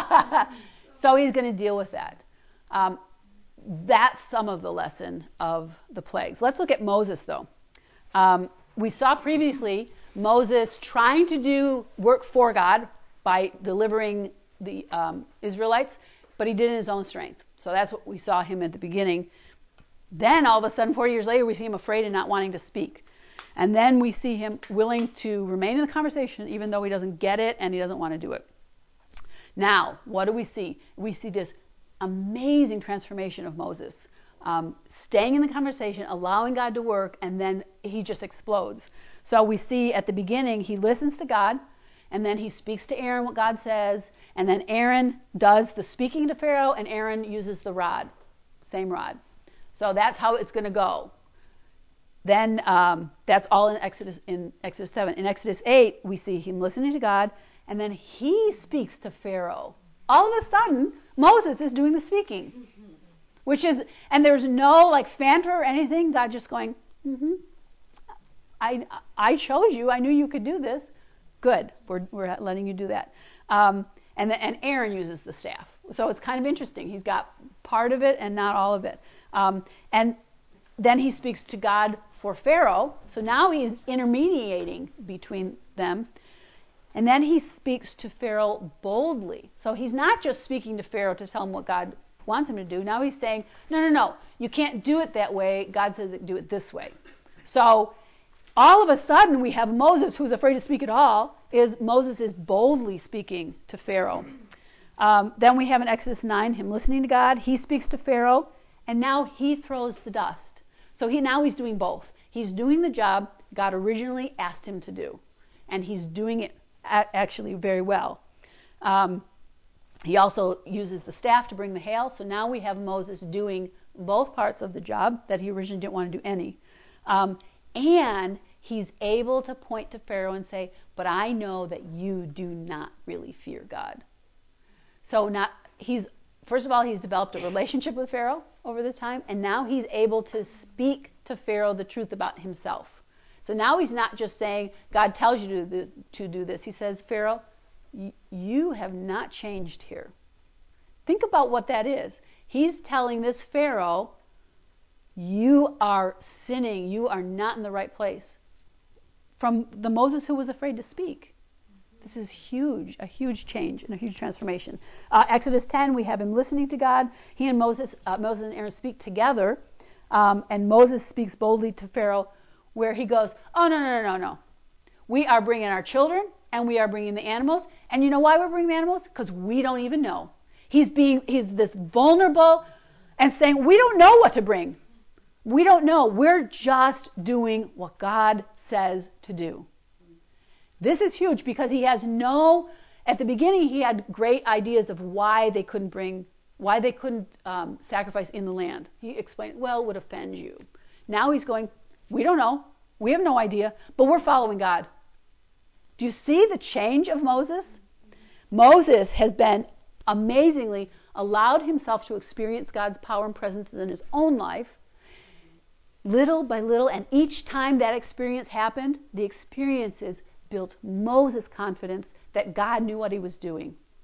so he's going to deal with that. Um, that's some of the lesson of the plagues. Let's look at Moses, though. Um, we saw previously Moses trying to do work for God by delivering the um, Israelites, but he did it in his own strength. So that's what we saw him at the beginning. Then all of a sudden, forty years later, we see him afraid and not wanting to speak. And then we see him willing to remain in the conversation even though he doesn't get it and he doesn't want to do it. Now, what do we see? We see this amazing transformation of Moses. Um, staying in the conversation, allowing God to work, and then he just explodes. So we see at the beginning, he listens to God, and then he speaks to Aaron what God says, and then Aaron does the speaking to Pharaoh, and Aaron uses the rod, same rod. So that's how it's going to go. Then um, that's all in Exodus in Exodus seven. In Exodus eight, we see him listening to God, and then he speaks to Pharaoh. All of a sudden, Moses is doing the speaking, which is, and there's no like fanfare or anything. God just going, mm-hmm. I I chose you. I knew you could do this. Good. We're we're letting you do that. Um, and the, and Aaron uses the staff. So it's kind of interesting. He's got part of it and not all of it. Um, and then he speaks to God for Pharaoh. So now he's intermediating between them. And then he speaks to Pharaoh boldly. So he's not just speaking to Pharaoh to tell him what God wants him to do. Now he's saying, no, no, no, you can't do it that way. God says do it this way. So all of a sudden we have Moses, who's afraid to speak at all, is Moses is boldly speaking to Pharaoh. Um, then we have in Exodus nine him listening to God. He speaks to Pharaoh, and now he throws the dust. So he now he's doing both. He's doing the job God originally asked him to do, and he's doing it a- actually very well. Um, he also uses the staff to bring the hail. So now we have Moses doing both parts of the job that he originally didn't want to do any. Um, and he's able to point to Pharaoh and say, but I know that you do not really fear God. So not he's first of all, he's developed a relationship with Pharaoh over the time, and now he's able to speak to Pharaoh the truth about himself. So now he's not just saying, God tells you to do this. To do this. He says, Pharaoh, y- you have not changed here. Think about what that is. He's telling this Pharaoh, you are sinning. You are not in the right place. From the Moses who was afraid to speak. This is huge, a huge change and a huge transformation. Uh, Exodus ten, we have him listening to God. He and Moses, uh, Moses and Aaron speak together, um, and Moses speaks boldly to Pharaoh, where he goes, "Oh no, no, no, no, no! We are bringing our children, and we are bringing the animals. And you know why we're bringing the animals? Because we don't even know. He's being, he's this vulnerable, and saying, we don't know what to bring. We don't know. We're just doing what God says to do." This is huge because he has no, at the beginning he had great ideas of why they couldn't bring, why they couldn't um, sacrifice in the land. He explained, well, it would offend you. Now he's going, we don't know. We have no idea, but we're following God. Do you see the change of Moses? Moses has been amazingly allowed himself to experience God's power and presence in his own life, little by little, and each time that experience happened, the experiences built Moses' confidence that God knew what he was doing.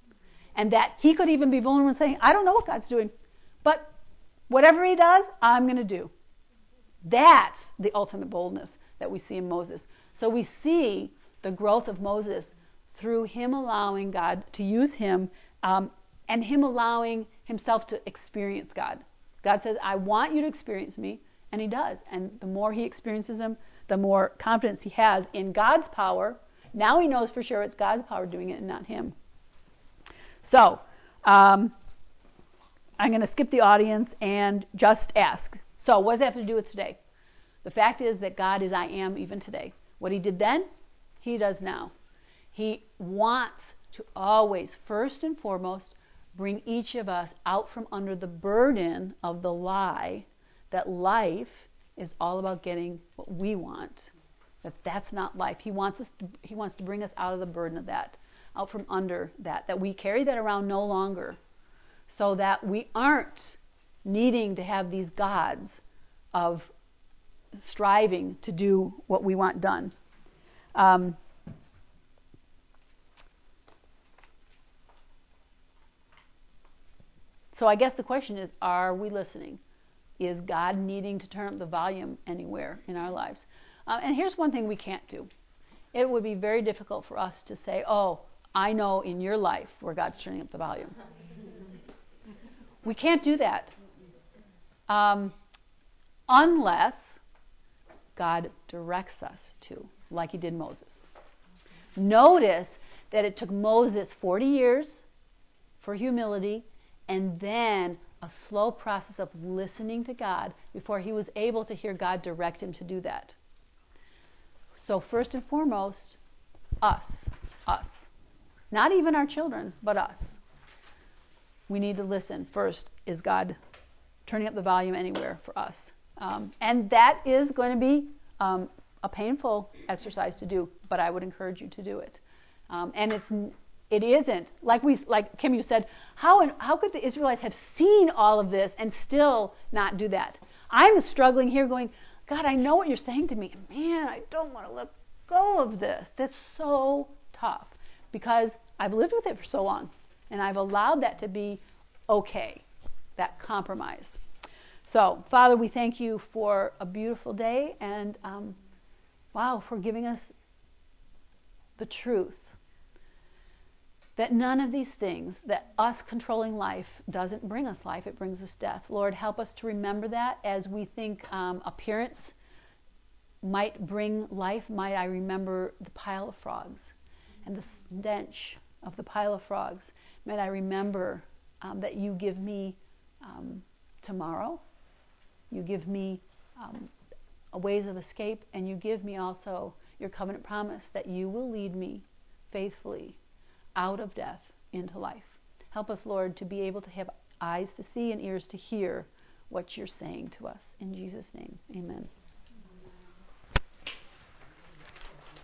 And that he could even be vulnerable and saying, I don't know what God's doing, but whatever he does, I'm going to do. That's the ultimate boldness that we see in Moses. So we see the growth of Moses through him allowing God to use him, um, and him allowing himself to experience God. God says, I want you to experience me, and he does. And the more he experiences him, the more confidence he has in God's power. Now he knows for sure it's God's power doing it and not him. So, um, I'm going to skip the audience and just ask. So, what does that have to do with today? The fact is that God is I am even today. What he did then, he does now. He wants to always, first and foremost, bring each of us out from under the burden of the lie that life is all about getting what we want. That that's not life. He wants us to, he wants to bring us out of the burden of that, out from under that, that we carry that around no longer, so that we aren't needing to have these gods of striving to do what we want done. Um, so I guess the question is, are we listening? Is God needing to turn up the volume anywhere in our lives? Uh, and here's one thing we can't do. It would be very difficult for us to say, oh, I know in your life where God's turning up the volume. We can't do that. Um, unless God directs us to, like he did Moses. Notice that it took Moses forty years for humility, and then a slow process of listening to God before he was able to hear God direct him to do that. So first and foremost, us, us. Not even our children, but us. We need to listen. First, is God turning up the volume anywhere for us? Um, and that is going to be um, a painful exercise to do, but I would encourage you to do it. Um, and it's it isn't like we like Kim, you said, how how could the Israelites have seen all of this and still not do that? I'm struggling here, going, God, I know what you're saying to me. Man, I don't want to let go of this. That's so tough because I've lived with it for so long, and I've allowed that to be okay, that compromise. So, Father, we thank you for a beautiful day, and um, wow, for giving us the truth that none of these things, that us controlling life doesn't bring us life, it brings us death. Lord, help us to remember that as we think um, appearance might bring life. Might I remember the pile of frogs and the stench of the pile of frogs. Might I remember um, that you give me um, tomorrow, you give me um, a ways of escape, and you give me also your covenant promise that you will lead me faithfully out of death into life. Help us, Lord, to be able to have eyes to see and ears to hear what you're saying to us. In Jesus' name, amen.